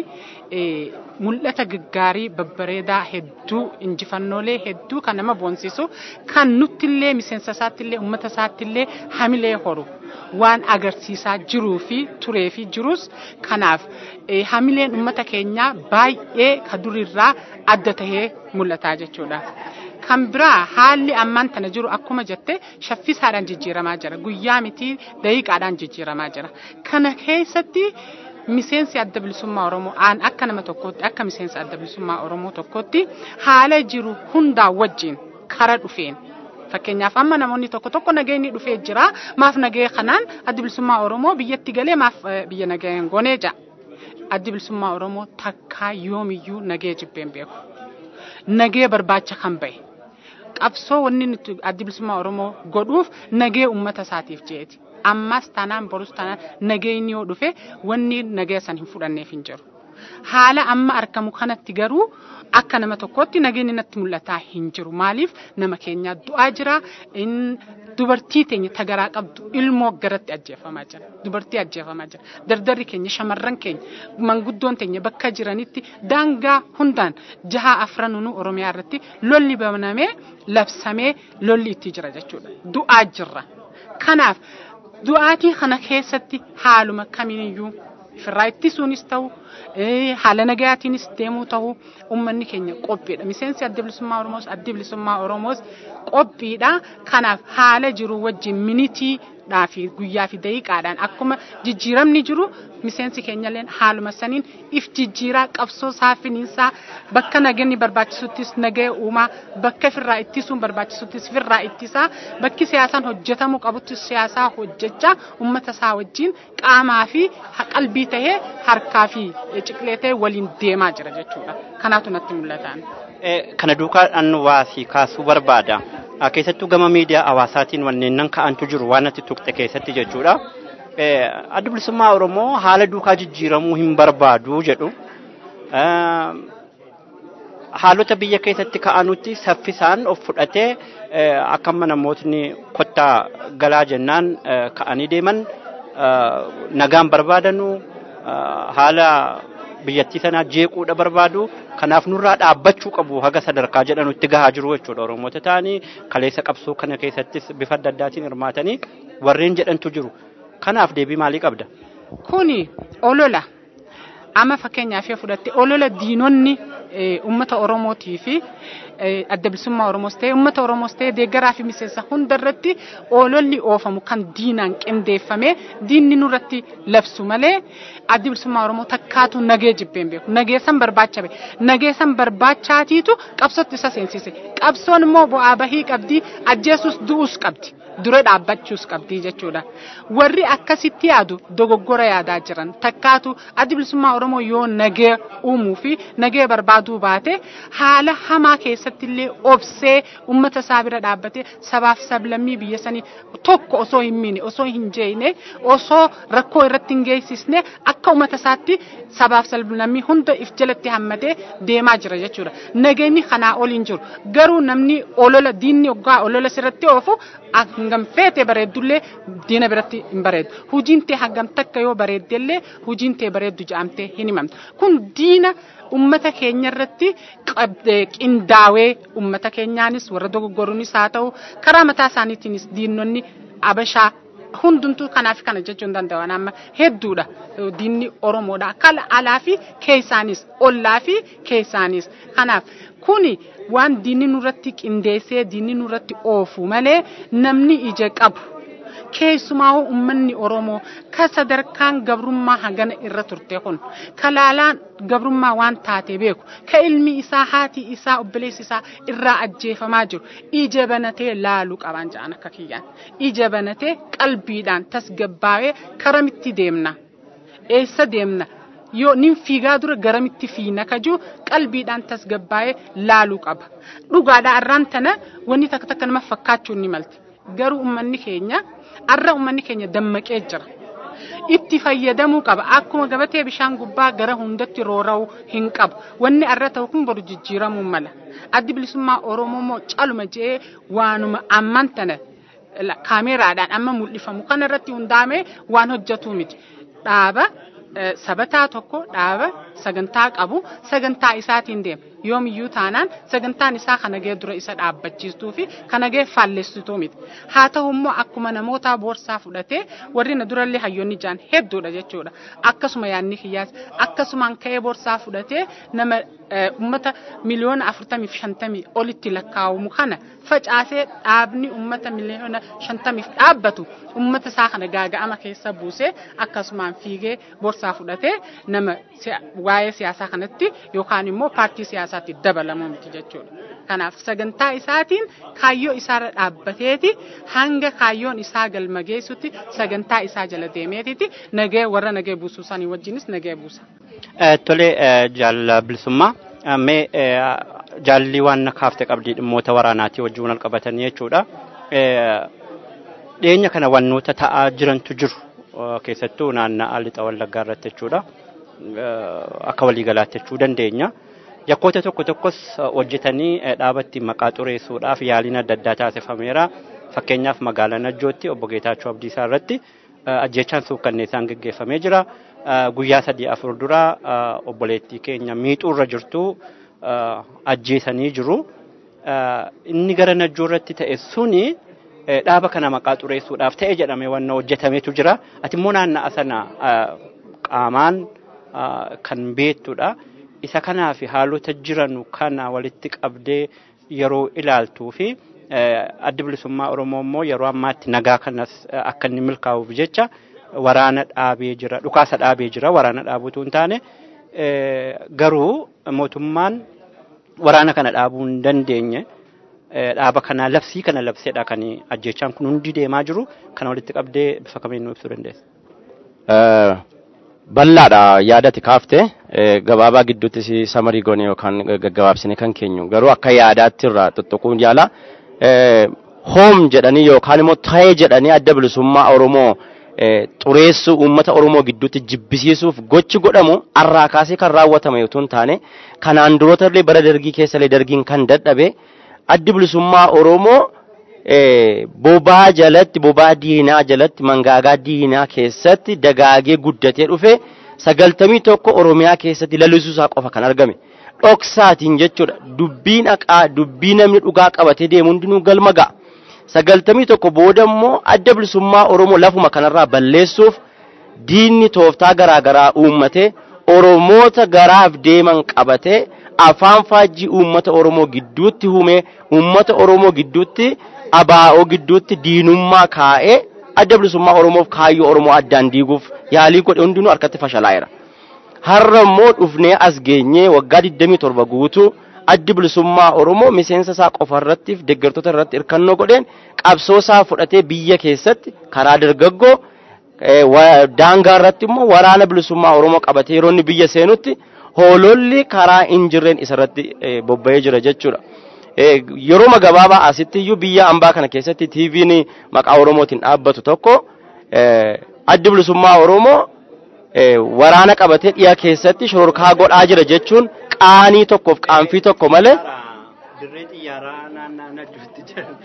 S6: mul'ata gaggaarii babbareedaa hedduu injifannoolee hedduu kan nama boonsisu kan nuttillee miseensa isaattillee uummata isaattillee hamilee horu waan agarsiisaa jiruu fi turee fi jirus kanaaf hamileen uummata keenyaa baay'ee ka durirraa adda tahee mul'ataa jechuudha. Kan biraa haalli ammaan tana jiru akkuma jette shaffisaadhaan jijjiiramaa jira. Guyyaa miti daqiiqaadhaan jijjiiramaa jira. Kana keessatti miseensi adda bilisummaa Oromoo aan akka nama tokkootti akka miseensi adda bilisummaa Oromoo tokkootti haala jiru hundaa wajjin kara dhufeen. Fakkeenyaaf amma namoonni tokko tokko nageenyi dhufee jira. Maaf nagee kanaan adda bilisummaa Oromoo biyyatti galee maaf biyya nageen goonee jira. Adda bilisummaa Oromoo takkaa yoomiyyuu nagee jibbeen beeku. Nagee barbaacha kan bahe. Qabsoo wanni nuti adda bilisummaa Oromoo godhuuf nagee uummata isaatiif jeeti. Ammas taanaan borus taanaan nagee inni yoo dhufe wanni nagee san hin fudhanneef hin jiru. Haala amma argamu kanatti garuu akka nama tokkotti nageenyi natti mul'ataa hin jiru. Maaliif nama keenya du'aa jira. Dubartii teenya tagaraa qabdu ilmoo garatti ajjeefamaa jira. Dubartii ajjeefamaa jira. Dardarri keenya shamarran keenya manguddoon teenya bakka jiranitti daangaa hundaan jaha afran nu Oromiyaa irratti lolli banamee labsamee lolli itti jira jechuudha. Du'aa jirra. Kanaaf du'aatii kana keessatti haaluma kamiiniyyuu firraa ittisuunis ta'u haala nagaatiinis deemuu ta'u uummanni keenya qophiidha. Miseensi adda bilisummaa Oromoos adda bilisummaa Oromoos qophiidha. Kanaaf haala jiru wajjin minitii fi guyyaa fi daqiiqaadhaan akkuma jijjiiramni jiru miseensi keenyalleen haaluma saniin if jijjiiraa qabsoo saafiniinsaa bakka nageenyi barbaachisuttis nagee uumaa bakka firraa ittisuun barbaachisuttis firraa ittisaa bakki siyaasaan hojjetamuu qabuttis siyaasaa hojjechaa uummata isaa wajjin qaamaa fi qalbii tahee harkaa fi ciqilee tahee waliin deemaa jira jechuudha. Kanaatu natti mul'atan.
S5: Kana duukaadhaan waasii kaasuu barbaada. Keessattuu gama miidiyaa hawaasaatiin wanneen nan ka'antu jiru waan ati tuqxe keessatti jechuudha. Adda bilisummaa Oromoo haala duukaa jijjiiramuu hin barbaadu jedhu. Haalota biyya keessatti ka'anutti saffisaan of fudhatee akka namootni kottaa galaa jennaan ka'anii deeman nagaan barbaadanu haala biyyattii sanaa jeequudha barbaadu. Kanaaf nurraa dhaabbachuu qabu haga sadarkaa jedhanutti gahaa jiru jechuudha. Oromoota ta'anii kaleessa qabsoo kana keessattis bifa adda addaatiin hirmaatanii warreen jedhantu jiru. Kanaaf deebii maalii qabda?
S6: Kuni olola. Amma fakkeenyaaf fudhatte olola diinonni uummata Oromootii fi adda bilisummaa Oromoos ta'e uummata Oromoos ta'e deeggaraa fi miseensa hundarratti ololli oofamu kan diinaan qindeeffame diinni nurratti labsu malee adda bilisummaa Oromoo takkaatu nagee jibbeen beeku. Nagee san barbaacha beeku. Nagee san barbaachaatiitu qabsootti isa seensise. Qabsoon immoo bu'aa bahii qabdi, ajjeesus du'us qabdi. Dura dhaabbachuus qabdi jechuudha. Warri akkasitti yaadu dogoggora yaadaa jiran takkaatu adda bilisummaa Oromoo yoo nagee uumuu fi nagee barbaaduu baate haala hamaa keessatti illee obsee uummata isaa bira dhaabbatee sabaaf sablammii biyya sanii tokko osoo hin miine osoo hin jeeyne osoo rakkoo irratti hin geessisne akka uummata isaatti sabaaf sablammii hunda if jalatti hammatee deemaa jira jechuudha. Nageenyi kanaa ol hin jiru. Garuu namni olola diinni hoggaa olola sirratti oofu hangam feete bareeddullee diina biratti hin bareeddu. Hojiin tee hangam takka yoo bareeddellee hojiin tee bareeddu jedhamtee hin himamtu. Kun diina diina ummata keenya irratti qindaawee ummata keenyaanis warra dogoggoruunis haa ta'u karaa mataa isaaniitiinis diinonni abashaa hundumtuu kanaaf kana jechuun danda'an amma hedduudha diinni Oromoodha kala alaa fi keessaanis ollaa fi keessaanis kanaaf kuni waan diinni nurratti qindeessee diinni nurratti oofu malee namni ija qabu keessumaa ummanni Oromoo ka sadarkaan gabrummaa hangana irra turte kun kalaalaan gabrummaa waan taate beeku ka ilmi isaa haati isaa obboleessi isaa irraa ajjeefamaa jiru ija banatee laaluu qaban jaan akka kiyyaan ija banatee qalbiidhaan tasgabbaa'ee karamitti deemna eessa deemna yoo nin fiigaa dura garamitti fiina kaju qalbiidhaan tasgabbaa'ee laaluu qaba dhugaadhaa irraan tana wanni takka takka nama fakkaachuu ni malti garuu ummanni keenya arra ummanni keenya dammaqee jira itti fayyadamuu qaba akkuma gabatee bishaan gubbaa gara hundatti roora'u hin qabu wanni arra ta'u kun boru jijjiiramuu mala addi bilisummaa Oromoo moo caluma jee waanuma amman tana kaameraadhaan amma mul'ifamu kana irratti hundaame waan hojjetu miti dhaaba sabataa tokko dhaaba sagantaa qabu sagantaa isaatiin deema yoomiyyuu taanaan sagantaan isaa kanagee dura isa dhaabbachiistuu fi kanagee faallessituu miti haa ta'u immoo akkuma namoota boorsaa fudhatee warri na durallee hayyoonni jaan hedduudha jechuudha akkasuma yaanni kiyyaas akkasumaan ka'ee boorsaa fudhatee nama ummata miliyoona afurtamii fi shantamii olitti lakkaa'amu kana facaasee dhaabni ummata miliyoona shantamiif dhaabbatu ummata isaa kana gaaga'ama keessa buusee akkasumaan fiigee boorsaa fudhatee nama waa'ee siyaasaa kanatti yookaan immoo paartii siyaasaatti dabalamuu miti jechuudha. Kanaaf sagantaa isaatiin kaayyoo isaarra dhaabbateeti hanga kaayyoon isaa galma geessutti sagantaa isaa jala deemeetiiti nagee warra nagee buusuu sanii wajjinis nagee buusa.
S5: Tole jaalla bilisummaa mee jaalli waan kaafte qabdii dhimmoota waraanaatii wajjin wal qabatanii jechuudha. Dhiyeenya kana wannoota ta'aa jirantu jiru keessattuu naanna'aa lixa wallaggaa irratti jechuudha. Akka waliigalaatti jechuu dandeenya. Yakkoota tokko tokkos hojjetanii dhaabatti maqaa xureessuudhaaf yaaliin adda addaa taasifameera. Fakkeenyaaf magaalaa Najjootti obbo Geetaachoo Abdiisaa irratti ajjechaan suukkanneessaan gaggeeffamee jira. Guyyaa sadii afur dura obboleettii keenya miixuurra jirtu ajjeesanii jiru. Inni gara Najjoo irratti ta'e suni dhaaba kana maqaa xureessuudhaaf ta'e jedhamee waan hojjetameetu jira. Ati immoo naanna'aa sana qaamaan kan beektudha. Isa kanaa fi haalota jiran kana walitti qabdee yeroo ilaaltuu fi addi bilisummaa Oromoo immoo yeroo ammaatti nagaa kanas akka inni milkaa'uuf jecha waraana dhaabee jira dhukaasa dhaabee jira waraana dhaabuutu hin taane garuu mootummaan waraana kana dhaabuu hin dandeenye dhaaba kana labsii kana labseedha kan ajjechaan kun hundi deemaa jiru kana walitti qabdee bifa kamiin nu ibsuu dandeessa.
S7: Bal'aadha yaadati kaafte gabaabaa gidduutti samarii goone yookaan gaggabaabsine kan keenyu garuu akka yaadaatti irraa tuttuquun jaala hoom jedhanii yookaan immoo ta'ee jedhanii adda bilisummaa Oromoo xureessuu uummata Oromoo gidduutti jibbisiisuuf gochi godhamu arraa kaasee kan raawwatame yoo ta'u taane kanaan duroota illee bara dargii keessa illee dargiin kan dadhabe addi bilisummaa Oromoo bobaa jalatti bobaa diinaa jalatti mangaagaa diinaa keessatti dagaagee guddatee dhufe sagaltamii tokko Oromiyaa keessatti lalisuusaa qofa kan argame dhoksaatiin jechuudha dubbiin aqaa dubbii namni dhugaa qabatee deemu hundinuu galma ga'a sagaltamii tokko booda immoo adda bilisummaa Oromoo lafuma kanarraa balleessuuf diinni tooftaa garaagaraa uummatee Oromoota garaaf deeman qabatee afaan faajjii uummata Oromoo gidduutti humee uummata Oromoo gidduutti abaa'oo gidduutti diinummaa kaa'ee adda bilisummaa Oromoof kaayyoo Oromoo addaan diiguuf yaalii godhe hundinuu harkatti fashalaa'eera. Har'a immoo dhufnee as geenyee waggaa digdamii torba guutuu addi bilisummaa Oromoo miseensa isaa qofa irratti fi deeggartoota irratti hirkannoo godheen qabsoo isaa fudhatee biyya keessatti karaa dargaggoo daangaa irratti immoo waraana bilisummaa Oromoo qabatee yeroo inni biyya seenutti hoololli karaa injirreen isarratti bobba'ee jira jechuudha. Yeroo magabaabaa asitti iyyuu biyya ambaa kana keessatti T V'n maqaa Oromootiin dhaabbatu tokko addi bilisummaa Oromoo waraana qabatee dhiyaa keessatti shororkaa godhaa jira jechuun qaanii tokkoof qaanfii tokko malee dirree xiyyaaraa naannaa Najjootti jiran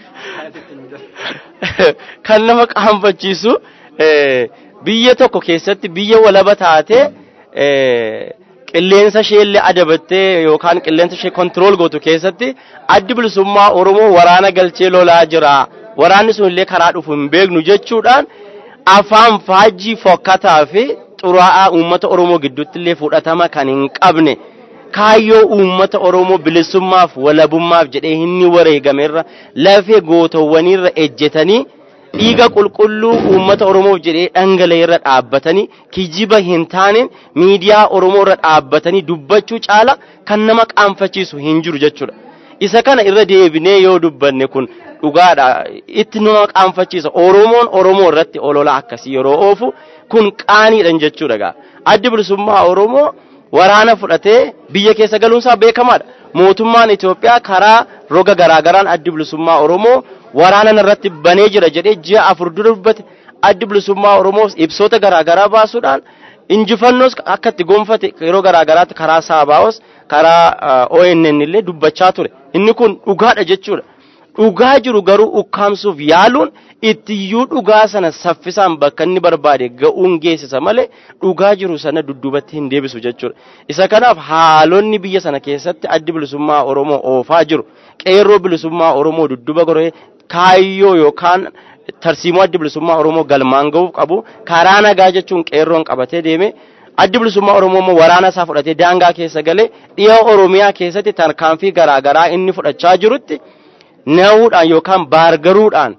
S7: kan nama qaanfachiisu biyya tokko keessatti biyya walaba taatee qilleensa ishee illee adabattee yookaan qilleensa ishee control gootu keessatti addi bilisummaa Oromoo waraana galchee lolaa jira. Waraanni sun illee karaa dhufu hin beeknu jechuudhaan afaan faajii fokkataa fi xuraa'aa uummata Oromoo gidduutti illee fudhatama kan hin qabne kaayyoo uummata Oromoo bilisummaaf walabummaaf jedhee inni wareegameerra lafee gootawwaniirra ejjetanii dhiiga qulqulluu uummata Oromoof jedhee dhangala'eerra dhaabbatanii kijiba hin taaneen miidiyaa Oromoorra dhaabbatanii dubbachuu caala kan nama qaanfachiisu hin jiru jechuudha. Isa kana irra deebinee yoo dubbanne kun dhugaadha itti nama qaanfachiisa. Oromoon Oromoo irratti olola akkasii yeroo oofu kun qaaniidhan jechuudha. Addi bilisummaa Oromoo waraana fudhatee biyya keessa galuunsaa beekamaadha. Mootummaan Itoophiyaa karaa roga garaagaraan addi bilisummaa Oromoo waraana irratti banee jira jedhee ji'a afur dura dubbate. Addi bilisummaa Oromoo ibsoota garaagaraa baasuudhaan injifannoos akka itti gonfate yeroo garaagaraatti karaa Saabaa'os karaa O N N illee dubbachaa ture. Inni kun dhugaadha jechuudha. Dhugaa jiru garuu ukkaamsuuf yaaluun ittiyyuu dhugaa sana saffisaan bakka inni barbaade ga'uun geessisa malee dhugaa jiru sana dudduubatti hin deebisu jechuudha. Isa kanaaf haalonni biyya sana keessatti addi bilisummaa Oromoo oofaa jiru. Qeerroo bilisummaa Oromoo dudduuba goree kaayyoo yookaan tarsiimoo addi bilisummaa Oromoo galmaan ga'uuf qabu karaa nagaa jechuun qeerroon qabatee deeme addi bilisummaa Oromoo immoo waraana isaa fudhatee daangaa keessa galee dhiyaa Oromiyaa keessatti tarkaanfii garaagaraa inni fudhachaa jirutti nahuudhaan yookaan baargaruudhaan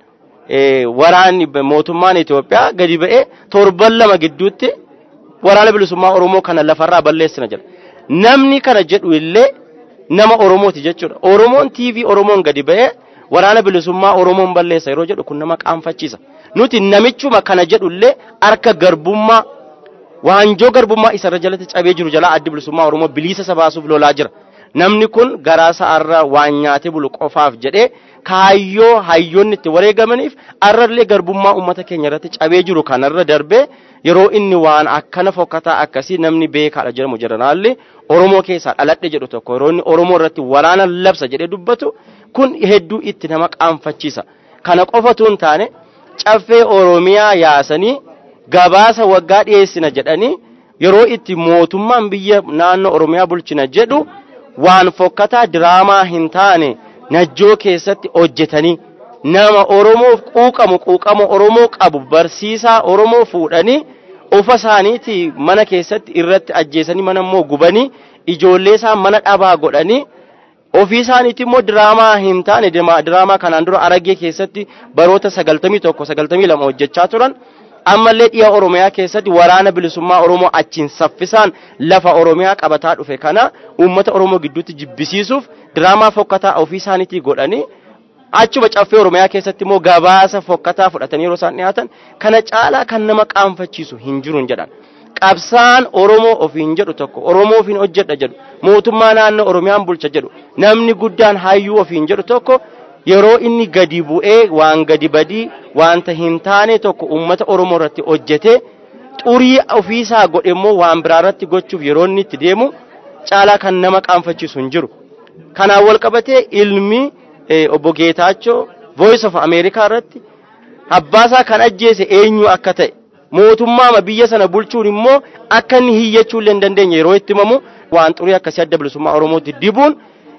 S7: waraanni mootummaan Itoophiyaa gadi ba'ee torban lama gidduutti waraana bilisummaa Oromoo kana lafarraa balleessina jedha. Namni kana jedhu illee nama Oromooti jechuudha. Oromoon T V Oromoon gadi ba'ee waraana bilisummaa Oromoon balleessa yeroo jedhu kun nama qaanfachiisa. Nuti namichuma kana jedhu illee harka garbummaa waanjoo garbummaa isarra jalatti cabee jiru jala addi bilisummaa Oromoo bilisa isa baasuuf lolaa jira. Namni kun garaa sa'arra waan nyaatee bulu qofaaf jedhee kaayyoo hayyoonni itti wareegamaniif arrallee garbummaa uummata keenya irratti cabee jiru kanarra darbee yeroo inni waan akkana fokkataa akkasii namni beekaadha jedhamu jedhanaallee Oromoo keessaa dhaladhe jedhu tokko yeroo inni Oromoo irratti waraana labsa jedhee dubbatu kun hedduu itti nama qaanfachiisa. Kana qofatu hin taane caffee Oromiyaa yaasanii gabaasa waggaa dhiyeessina jedhanii yeroo itti mootummaan biyya naannoo Oromiyaa bulchina jedhu waan fokkataa diraamaa hin taane najjoo keessatti hojjetanii nama Oromoof quuqamu quuqamu Oromoo qabu barsiisaa Oromoo fuudhanii ofa isaaniiti mana keessatti irratti ajjeesanii mana immoo gubanii ijoollee isaa mana dhabaa godhanii ofii isaaniiti immoo diraamaa hin taane diraamaa kanaan dura Aragee keessatti baroota sagaltamii tokko sagaltamii lama hojjechaa turan. Ammallee dhiyaa Oromiyaa keessatti waraana bilisummaa Oromoo achiin saffisaan lafa Oromiyaa qabataa dhufe kana uummata Oromoo gidduutti jibbisiisuuf diraamaa fokkataa ofii isaaniitii godhanii achuma caffee Oromiyaa keessatti immoo gabaasa fokkataa fudhatanii yeroo isaan dhiyaatan kana caalaa kan nama qaanfachiisu hin jiru jedhan. Qabsaan Oromoo ofiin jedhu tokko Oromoo ofiin hojjedha jedhu mootummaa naannoo Oromiyaan bulcha jedhu namni guddaan hayyuu ofiin jedhu tokko yeroo inni gadi bu'ee waan gadi badii wanta hin taane tokko uummata Oromoo irratti hojjete xurii ofiisaa godhe immoo waan biraa irratti gochuuf yeroo inni itti deemu caalaa kan nama qaanfachiisu hin jiru. Kanaan wal qabatee ilmi obbo Geetaachoo Voice of America irratti abbaasaa kan ajjeese eenyu akka ta'e mootummaa biyya sana bulchuun immoo akka inni hiyyachuu illee hin dandeenye yeroo itti himamu waan xurii akkasii adda bilisummaa Oromootti dibuun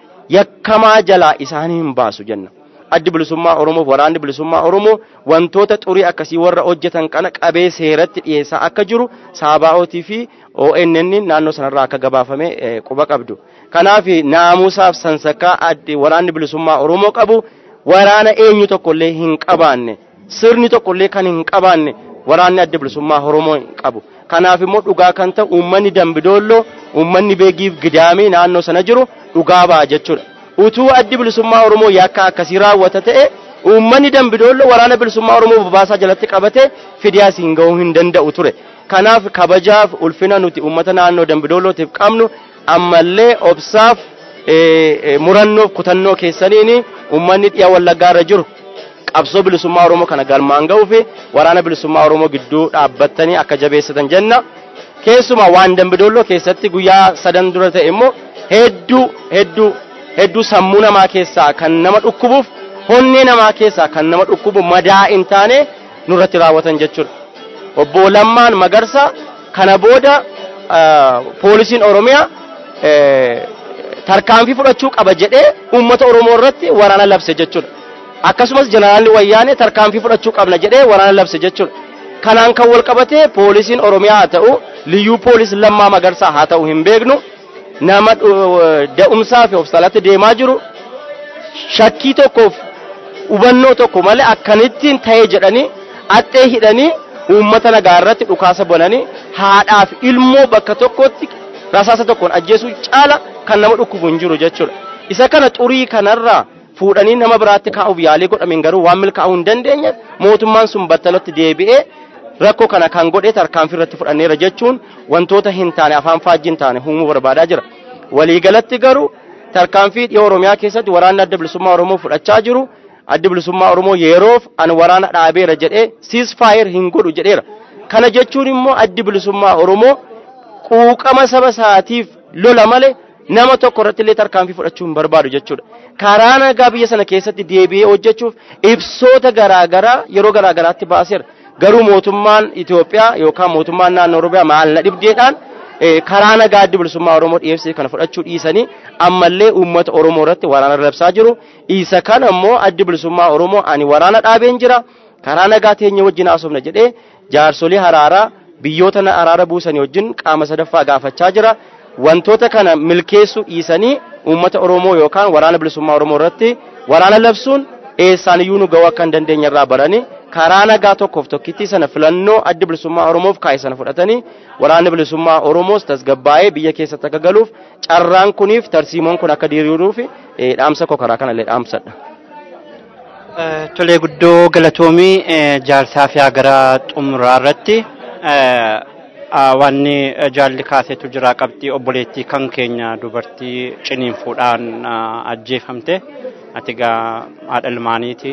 S7: yakkamaa jalaa isaanii hin baasu jenna. Addi bilisummaa Oromoo waraanni bilisummaa Oromoo wantoota xurii akkasii warra hojjetan kana qabee seeratti dhiyeessaa akka jiru Saabaa'ootii fi O N N naannoo sanarraa akka gabaafame quba qabdu. Kanaaf naamusaaf sansakkaa addi waraanni bilisummaa Oromoo qabu waraana eenyu tokkollee hin qabaanne sirni tokkollee kan hin qabaanne waraanni addi bilisummaa Oromoo hin qabu. Kanaaf immoo dhugaa kan ta'u uummanni Dambidooloo uummanni Beegiif Gidaamii naannoo sana jiru dhugaa ba'a jechuudha. Utuu addi bilisummaa Oromoo yakka akkasii raawwata ta'e uummanni Dambidooloo waraana bilisummaa Oromoo babaasaa jalatti qabate fidiyaas hin ga'uu hin danda'u ture. Kanaaf kabajaaf ulfina nuti uummata naannoo Dambidoolootiif qabnu ammallee obsaaf murannoof kutannoo keessaniin uummanni dhiya Wallaggaarra jiru qabsoo bilisummaa Oromoo kana galmaan ga'uu fi waraana bilisummaa Oromoo gidduu dhaabbattanii akka jabeessatan jenna. Keessuma waan Dambidooloo keessatti guyyaa sadan dura ta'e immoo hedduu hedduu hedduu sammuu namaa keessaa kan nama dhukkubuuf honnee namaa keessaa kan nama dhukkubu madaa hin taane nurratti raawwatan jechuudha. Obbo Lammaan Magarsaa kana booda poolisiin Oromiyaa tarkaanfii fudhachuu qaba jedhee uummata Oromoo irratti waraana labse jechuudha. Akkasumas jeneraalli Wayyaanee tarkaanfii fudhachuu qabna jedhee waraana labse jechuudha. Kanaan kan wal qabatee poolisiin Oromiyaa haa ta'u liyyuu poolis Lammaa Magarsaa haa ta'u hin beeknu nama da'umsaa fi obsalatti deemaa jiru shakkii tokkoof hubannoo tokko malee akkanittiin ta'ee jedhanii axxee hidhanii uummata nagaa irratti dhukaasa bananii haadhaaf ilmoo bakka tokkotti rasaasa tokkoon ajjeesuu caala kan nama dhukkubu hin jiru jechuudha. Isa kana xurii kanarraa fuudhanii nama biraatti kaa'uuf yaalii godhameen garuu waan milkaa'uu hin dandeenye mootummaan sun battalatti deebi'ee rakkoo kana kan godhee tarkaanfii irratti fudhanneera jechuun wantoota hin taane afaan faajjiin taane humuu barbaadaa jira. Waliigalatti garuu tarkaanfii dhiyoo Oromiyaa keessatti waraanni adda bilisummaa Oromoo fudhachaa jiru adda bilisummaa Oromoo yeroof an waraana dhaabeera jedhee ceasefire hin godhu jedheera. Kana jechuun immoo addi bilisummaa Oromoo quuqama saba isaatiif lola malee nama tokko irratti illee tarkaanfii fudhachuu hin barbaadu jechuudha. Karaa nagaa biyya sana keessatti deebi'ee hojjechuuf ibsoota garaagaraa yeroo garaagaraatti baaseera. Garuu mootummaan Itoophiyaa yookaan mootummaan naannoo Oromiyaa maal na dhibdeedhaan karaa nagaa addi bilisummaa Oromoo dhiyeessee kana fudhachuu dhiisanii ammallee uummata Oromoo irratti waraana labsaa jiru. Isa kana immoo addi bilisummaa Oromoo ani waraana dhaabeen jira karaa nagaa teenya wajjin haasofna jedhee jaarsolii araaraa biyyoota na araara buusanii wajjin qaama sadaffaa gaafachaa jira. Wantoota kana milkeessuu dhiisanii uummata Oromoo yookaan waraana bilisummaa Oromoo irratti waraana labsuun eessaan iyyuu nu ga'uu akka hin dandeenye irraa baranii karaa nagaa tokkoof tokkitti sana filannoo addi bilisummaa Oromoof kaa'e sana fudhatanii waraanni bilisummaa Oromoos tasgabbaa'ee biyya keessatti akka galuuf carraan kuniif tarsiimoon kun akka diriiruuf dhaamsa koo karaa kanallee dhaamsadha.
S5: Tolee guddoo galatoomii jaarsaa fi gara xumuraa irratti wanni jaalli kaasetu jira qabxii obboleettii kan keenya dubartii ciniinfuudhaan ajjeefamte ati gaa haadha ilmaaniiti.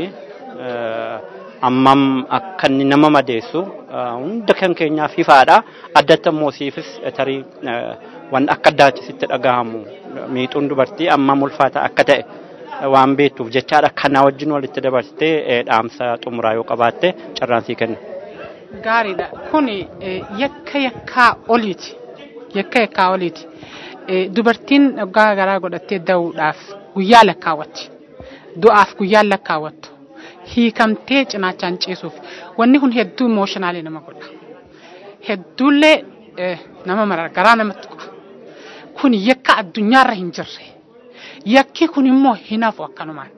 S5: Ammam akka inni nama madeessu hunda kan keenyaaf ifaadha. Addatti immoo siifis tarii waan akka addaatti sitti dhagahamu miixuun dubartii ammam ulfaata akka ta'e waan beektuuf jechaadha. Kana wajjin walitti dabarsitee dhaamsa xumuraa yoo qabaatte carraan sii kenna.
S6: Gaariidha. Kuni yakka yakkaa oliiti. Yakka yakkaa oliiti. Dubartiin waggaa garaa godhattee da'uudhaaf guyyaa lakkaawwatti. Du'aaf guyyaa lakkaawwattu. Hiikamtee cinaachaan ciisuuf wanni kun hedduu emotionally nama godha. Hedduullee nama maraa garaa namatti godha. Kun yakka addunyaarra hin jirre. Yakki kun immoo hin hafu akkanumaan.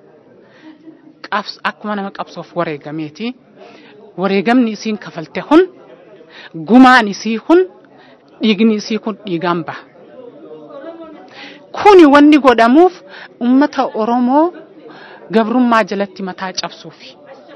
S6: Akkuma nama qabsoof wareegameeti. Wareegamni isiin kafalte hun gumaan isii hun dhiigni isii kun dhiigaan baha. Kuni wanni godhamuuf ummata Oromoo gabrummaa jalatti mataa cabsuufi.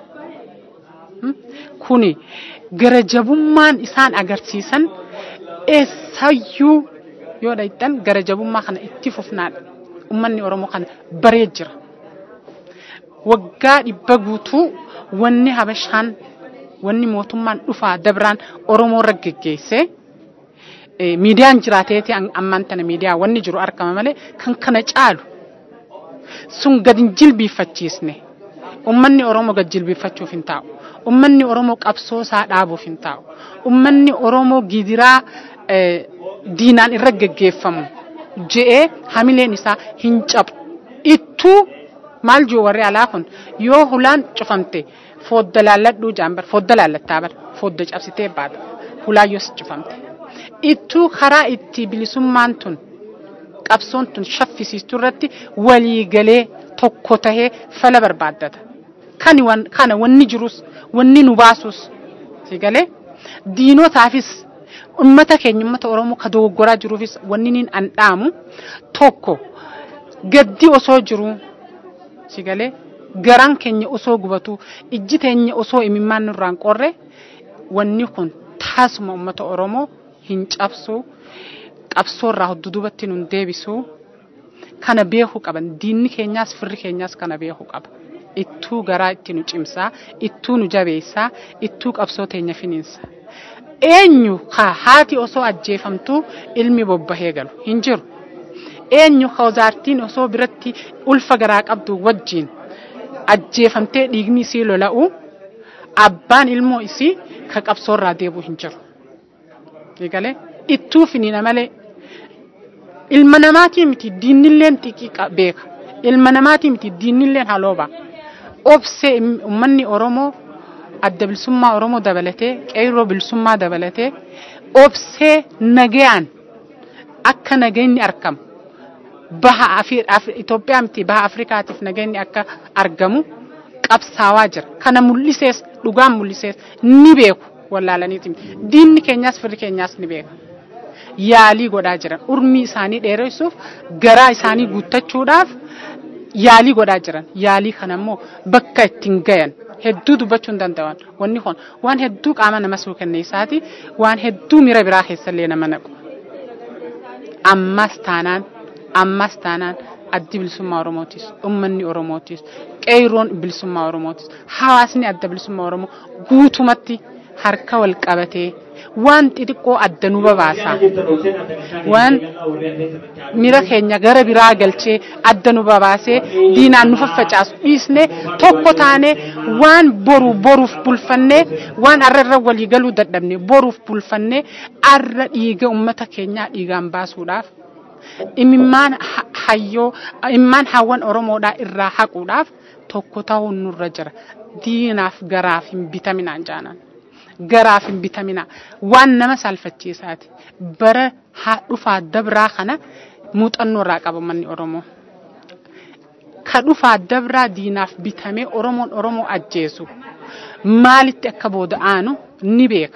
S6: Kuni gara jabummaan isaan agarsiisan eessayyuu yoo dhaytan gara jabummaa kana itti fufnaadha. Ummanni Oromoo kana baree jira. Waggaa dhibba guutuu wanni Habashaan wanni mootummaan dhufaa dabraan Oromoo irra geggeessee miidiyaan jiraateeti ammaan tana miidiyaa wanni jiru argama malee kan kana caalu sun gad hin jilbiiffachiisne. Ummanni Oromoo gad jilbiiffachuuf hin taa'u. Ummanni Oromoo qabsoo isaa dhaabuuf hin taa'u. Ummanni Oromoo gidiraa diinaan irra geggeeffamu je'ee hamileen isaa hin cabu. Ittuu maal jiru warri alaa kun yoo hulaan cufamte fodda laalladhuu jaambar fodda laallattaa bar fodda cabsitee baata hulaa yoo cufamte. Ittuu karaa itti bilisummaan tun qabsoon tun shaffisiistuu irratti walii galee tokko tahee fala barbaaddata. Kana wanni jirus wanni nu baasus si galee diinotaafis ummata keenya ummata Oromoo ka dogoggoraa jiruufis wanni niin andhaamu tokko gaddi osoo jiru si galee garaan keenya osoo gubatu ijji teenya osoo imimmaan nurraan qorre wanni kun taasuma ummata Oromoo hin cabsu qabsoorraa huddudubatti nun deebisu kana beekuu qaban diinni keenyaas firri keenyaas kana beekuu qaba. Ittuu garaa itti nu cimsaa ittuu nu jabeessaa ittuu qabsoo teenya finiinsa. Eenyu ka haati osoo ajjeefamtuu ilmi bobbahee galu hin jiru. Eenyu ka wazaartiin osoo biratti ulfa garaa qabdu wajjin ajjeefamtee dhiigni isii lola'u abbaan ilmoo isii ka qabsoorraa deebi'u hin jiru. Eegalee ittuu finina malee ilma namaatii miti diinilleen xiqqii beeka ilma namaatii miti diinilleen halooba obsee ummanni Oromoo adda bilisummaa Oromoo dabalatee qeerroo bilisummaa dabalatee obsee nagayaan akka nagayni argamu baha Itoophiyaa miti baha Afrikaatiif nagayni akka argamu qabsaawaa jira kana mul'isees dhugaan mul'isees ni beeku wallaalaniiti diinni keenyaas firri keenyaas ni beeka yaalii godhaa jiran urmii isaanii dheeressuuf garaa isaanii guuttachuudhaaf yaalii godhaa jiran yaalii kana immoo bakka ittiin gayan hedduu dubbachuu hin danda'an wanni kun waan hedduu qaama nama suu kenneessaati waan hedduu mira biraa keessallee nama naqu ammas taanaan ammas taanaan addi bilisummaa Oromootis ummanni Oromootis qeerroon bilisummaa Oromootis hawaasni adda bilisummaa Oromoo guutumatti harka wal qabatee waan xixiqqoo adda nu babaasa waan mira keenya gara biraa galchee adda nu babaasee diinaan nu faffacaasu dhiisne tokko taane waan boru boruuf bulfanne waan arra walii galuu dadhabne boruuf bulfanne arra dhiiga ummata keenyaa dhiigaan baasuudhaaf imimmaan hayyoo imimmaan hawwan Oromoodhaa irraa haquudhaaf tokko ta'uun nurra jira diinaaf garaaf hin bitaminaan jaanan garaaf hin bitamina waan nama salphachiisaati bara haa dhufaa dabraa kana muuxannoo irraa qaba manni Oromoo ka dhufaa dabraa diinaaf bitamee Oromoon Oromoo ajjeesu maalitti akka booda aanu ni beeka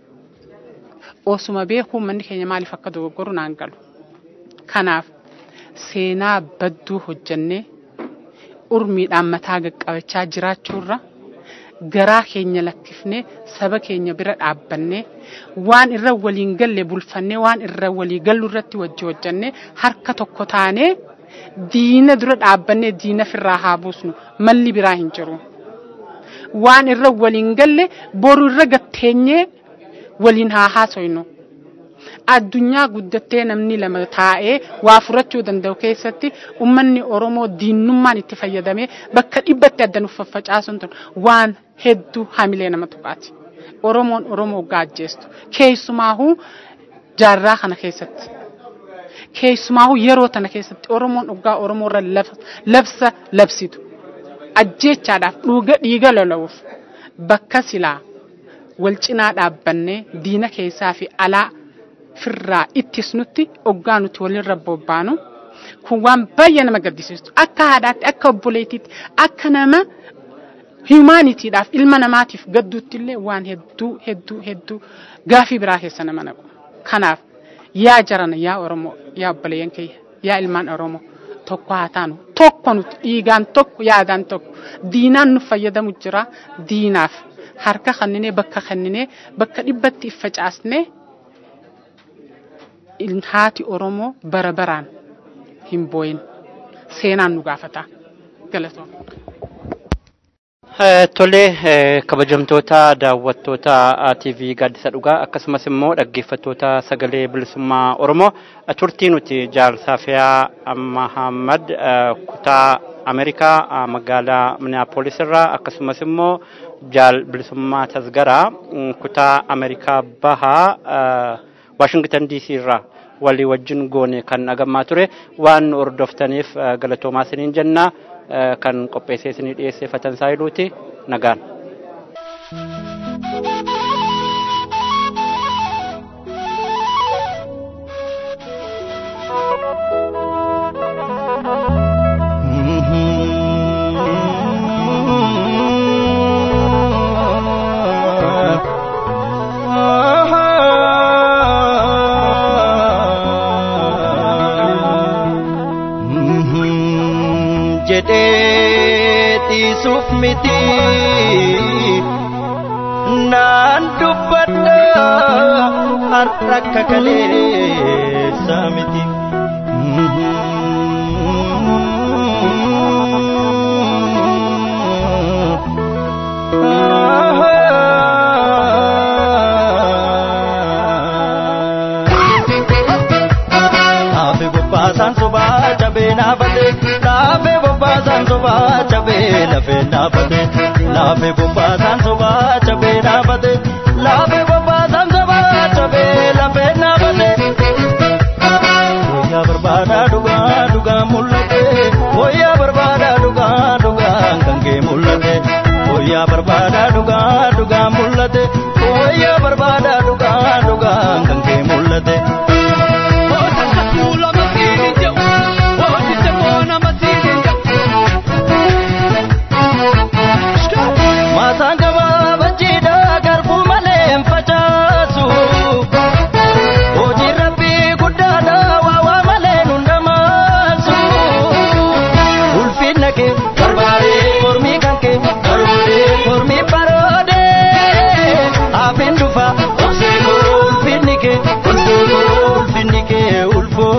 S6: osuma beekuu manni keenya maaliif akka dogoggoru naan galu kanaaf seenaa badduu hojjannee urmiidhaan mataa qaqqabachaa jiraachuurra garaa keenya lakkifne saba keenya bira dhaabbanne waan irra waliin galle bulfanne waan irra walii gallu irratti wajji hojjanne harka tokko taane diina dura dhaabbanne diina firraa haa buusnu malli biraa hin jiru waan irra waliin galle boru irra gatteenye waliin haa haasoynu addunyaa guddattee namni lama taa'ee waa furachuu danda'u keessatti ummanni Oromoo diinummaan itti fayyadamee bakka dhibbatti adda nuuf faffacaasun tun waan hedduu hamilee nama tuqaati Oromoon Oromoo gaajjeestu keessumaahuu jaarraa kana keessatti keessumaahuu yeroo tana keessatti Oromoon dhugaa Oromoo irra labsa labsitu ajjeechaadhaaf dhuga dhiiga lola'uuf bakka silaa wal cinaa dhaabbannee diina keessaa fi alaa firraa ittisnutti oggaa nuti walirra bobbaanu kun waan baay'ee nama gaddisiistu akka haadhaatti akka obboleetiitti akka nama humanitiidhaaf ilma namaatiif gadduutti illee waan hedduu hedduu hedduu gaafii biraa keessa nama naqu kanaaf yaa jarana yaa Oromoo yaa obboleeyyan kiyya yaa ilmaan Oromoo tokko haa taanu tokko nuti dhiigaan tokko yaadaan tokko diinaan nu fayyadamu jira diinaaf harka kenninee bakka kenninee bakka dhibbatti if facaasnee haati Oromoo bara baraan hin booyin seenaan nu gaafata galatoom.
S5: Tolee kabajamtoota daawwattoota T V Gaaddisa Dhugaa akkasumas immoo dhaggeeffattoota sagalee bilisummaa Oromoo turtii nuti Jaal Saafiyaa Mahammad kutaa Ameerikaa magaalaa Minneapolis irraa akkasumas immoo Jaal Bilisummaa Tasgaraa kutaa Ameerikaa bahaa Washington D C irraa walii wajjin goone kan agammaa ture waan hordoftaniif galatoomaa isiniin jenna kan qopheessee isinii dhiyeessee fatan saayiluuti nagaan.
S4: jedheeti sufmiti naan dubbadha har'a akka kaleessa miti Aafe bobbaasan sobaa cabee naafate Laafe bobbaasan sobaa cabee lafee naafate Laafe bobbaasan sobaa cabee naafate Laafe bobbaasan sobaa cabee lafee naafate dhugaa mul'ate wayyaa barbaada dhugaa dhugaan kan kee mul'ate wayyaa barbaada dhugaa dhugaa mul'ate wayyaa barbaada dhugaa dhugaan kan kee mul'ate. Maataan gabaabaa jiidhaa garbuu malee hin facaasu. Hojii rabbii guddaadhaa waawaa malee nu ndamaasu. Ulfinna kee barbaadee mormii kan kee baroodee mormii baroodee hafeen dhufa obseekoo ulfinni kee ulfookoo ulfinni kee ulfoo.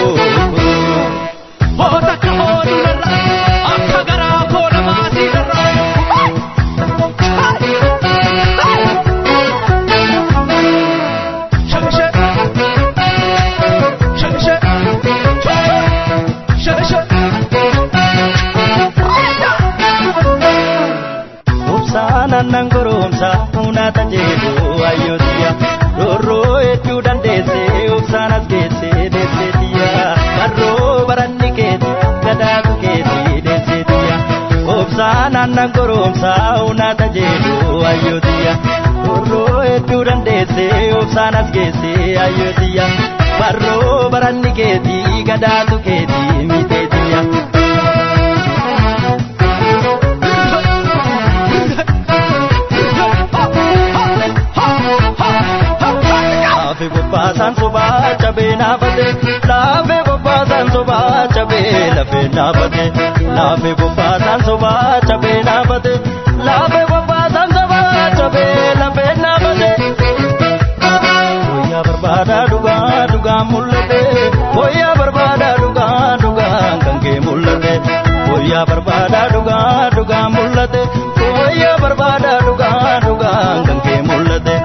S4: Nan goromsa unata jeedu ayotiya roro etu dandese obsanas gese desetiya barro baranni keti gadatu keti desetiya obsana nan goromsa unata jeedu ayotiya roro etu dandese obsanas gese ayotiya barro baranni keti gadatu keti mitetiya. Laafe bobbaasan sobaa cabee naafate laafe bobbaasan sobaa cabee lafee naafate laafe bobbaasan sobaa cabee naafate laafe bobbaasan sobaa cabee lafee naafate. Wayyaa barbaada dhugaa dhugaa mul'ate wayyaa barbaada dhugaa dhugaa kan kee mul'ate wayyaa barbaada dhugaa dhugaa mul'ate wayyaa barbaada dhugaa dhugaa kan kee mul'ate.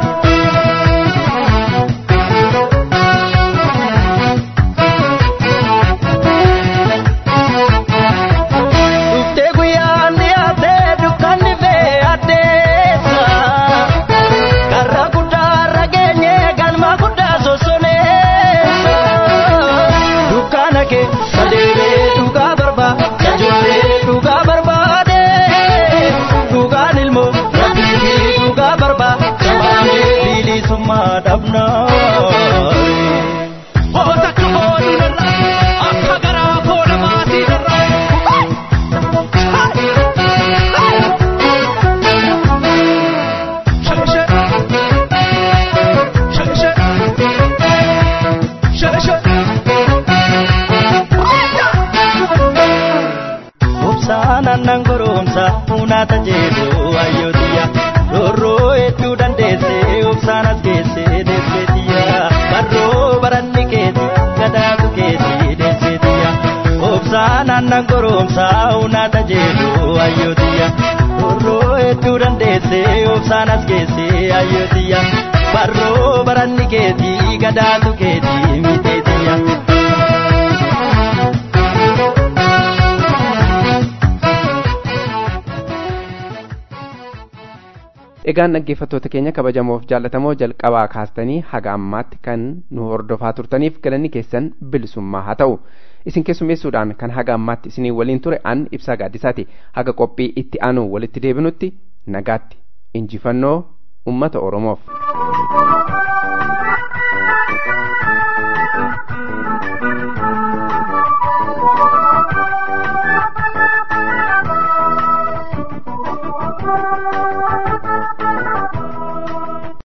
S4: Nan goromsa unata jeedu ayotiya roro etu dandese obsanas gese desetiya barro baranni keti gadatu keti desetiya obsana nan goromsa unata jeedu ayotiya roro etu dandese obsanas gese ayotiya barro baranni keti gadatu keti mitetiya.
S2: Egaan dhaggeeffattoota keenya kabajamoof jaallatamoo jalqabaa kaastanii haga ammaatti kan nu hordofaa turtaniif galanni keessan bilisummaa haa ta'u. Isin keessummeessuudhaan kan haga ammaatti isinii waliin ture an Ibsaa Gaaddisaati. Haga qophii itti aanu walitti deebinutti nagaatti injifannoo uummata Oromoof.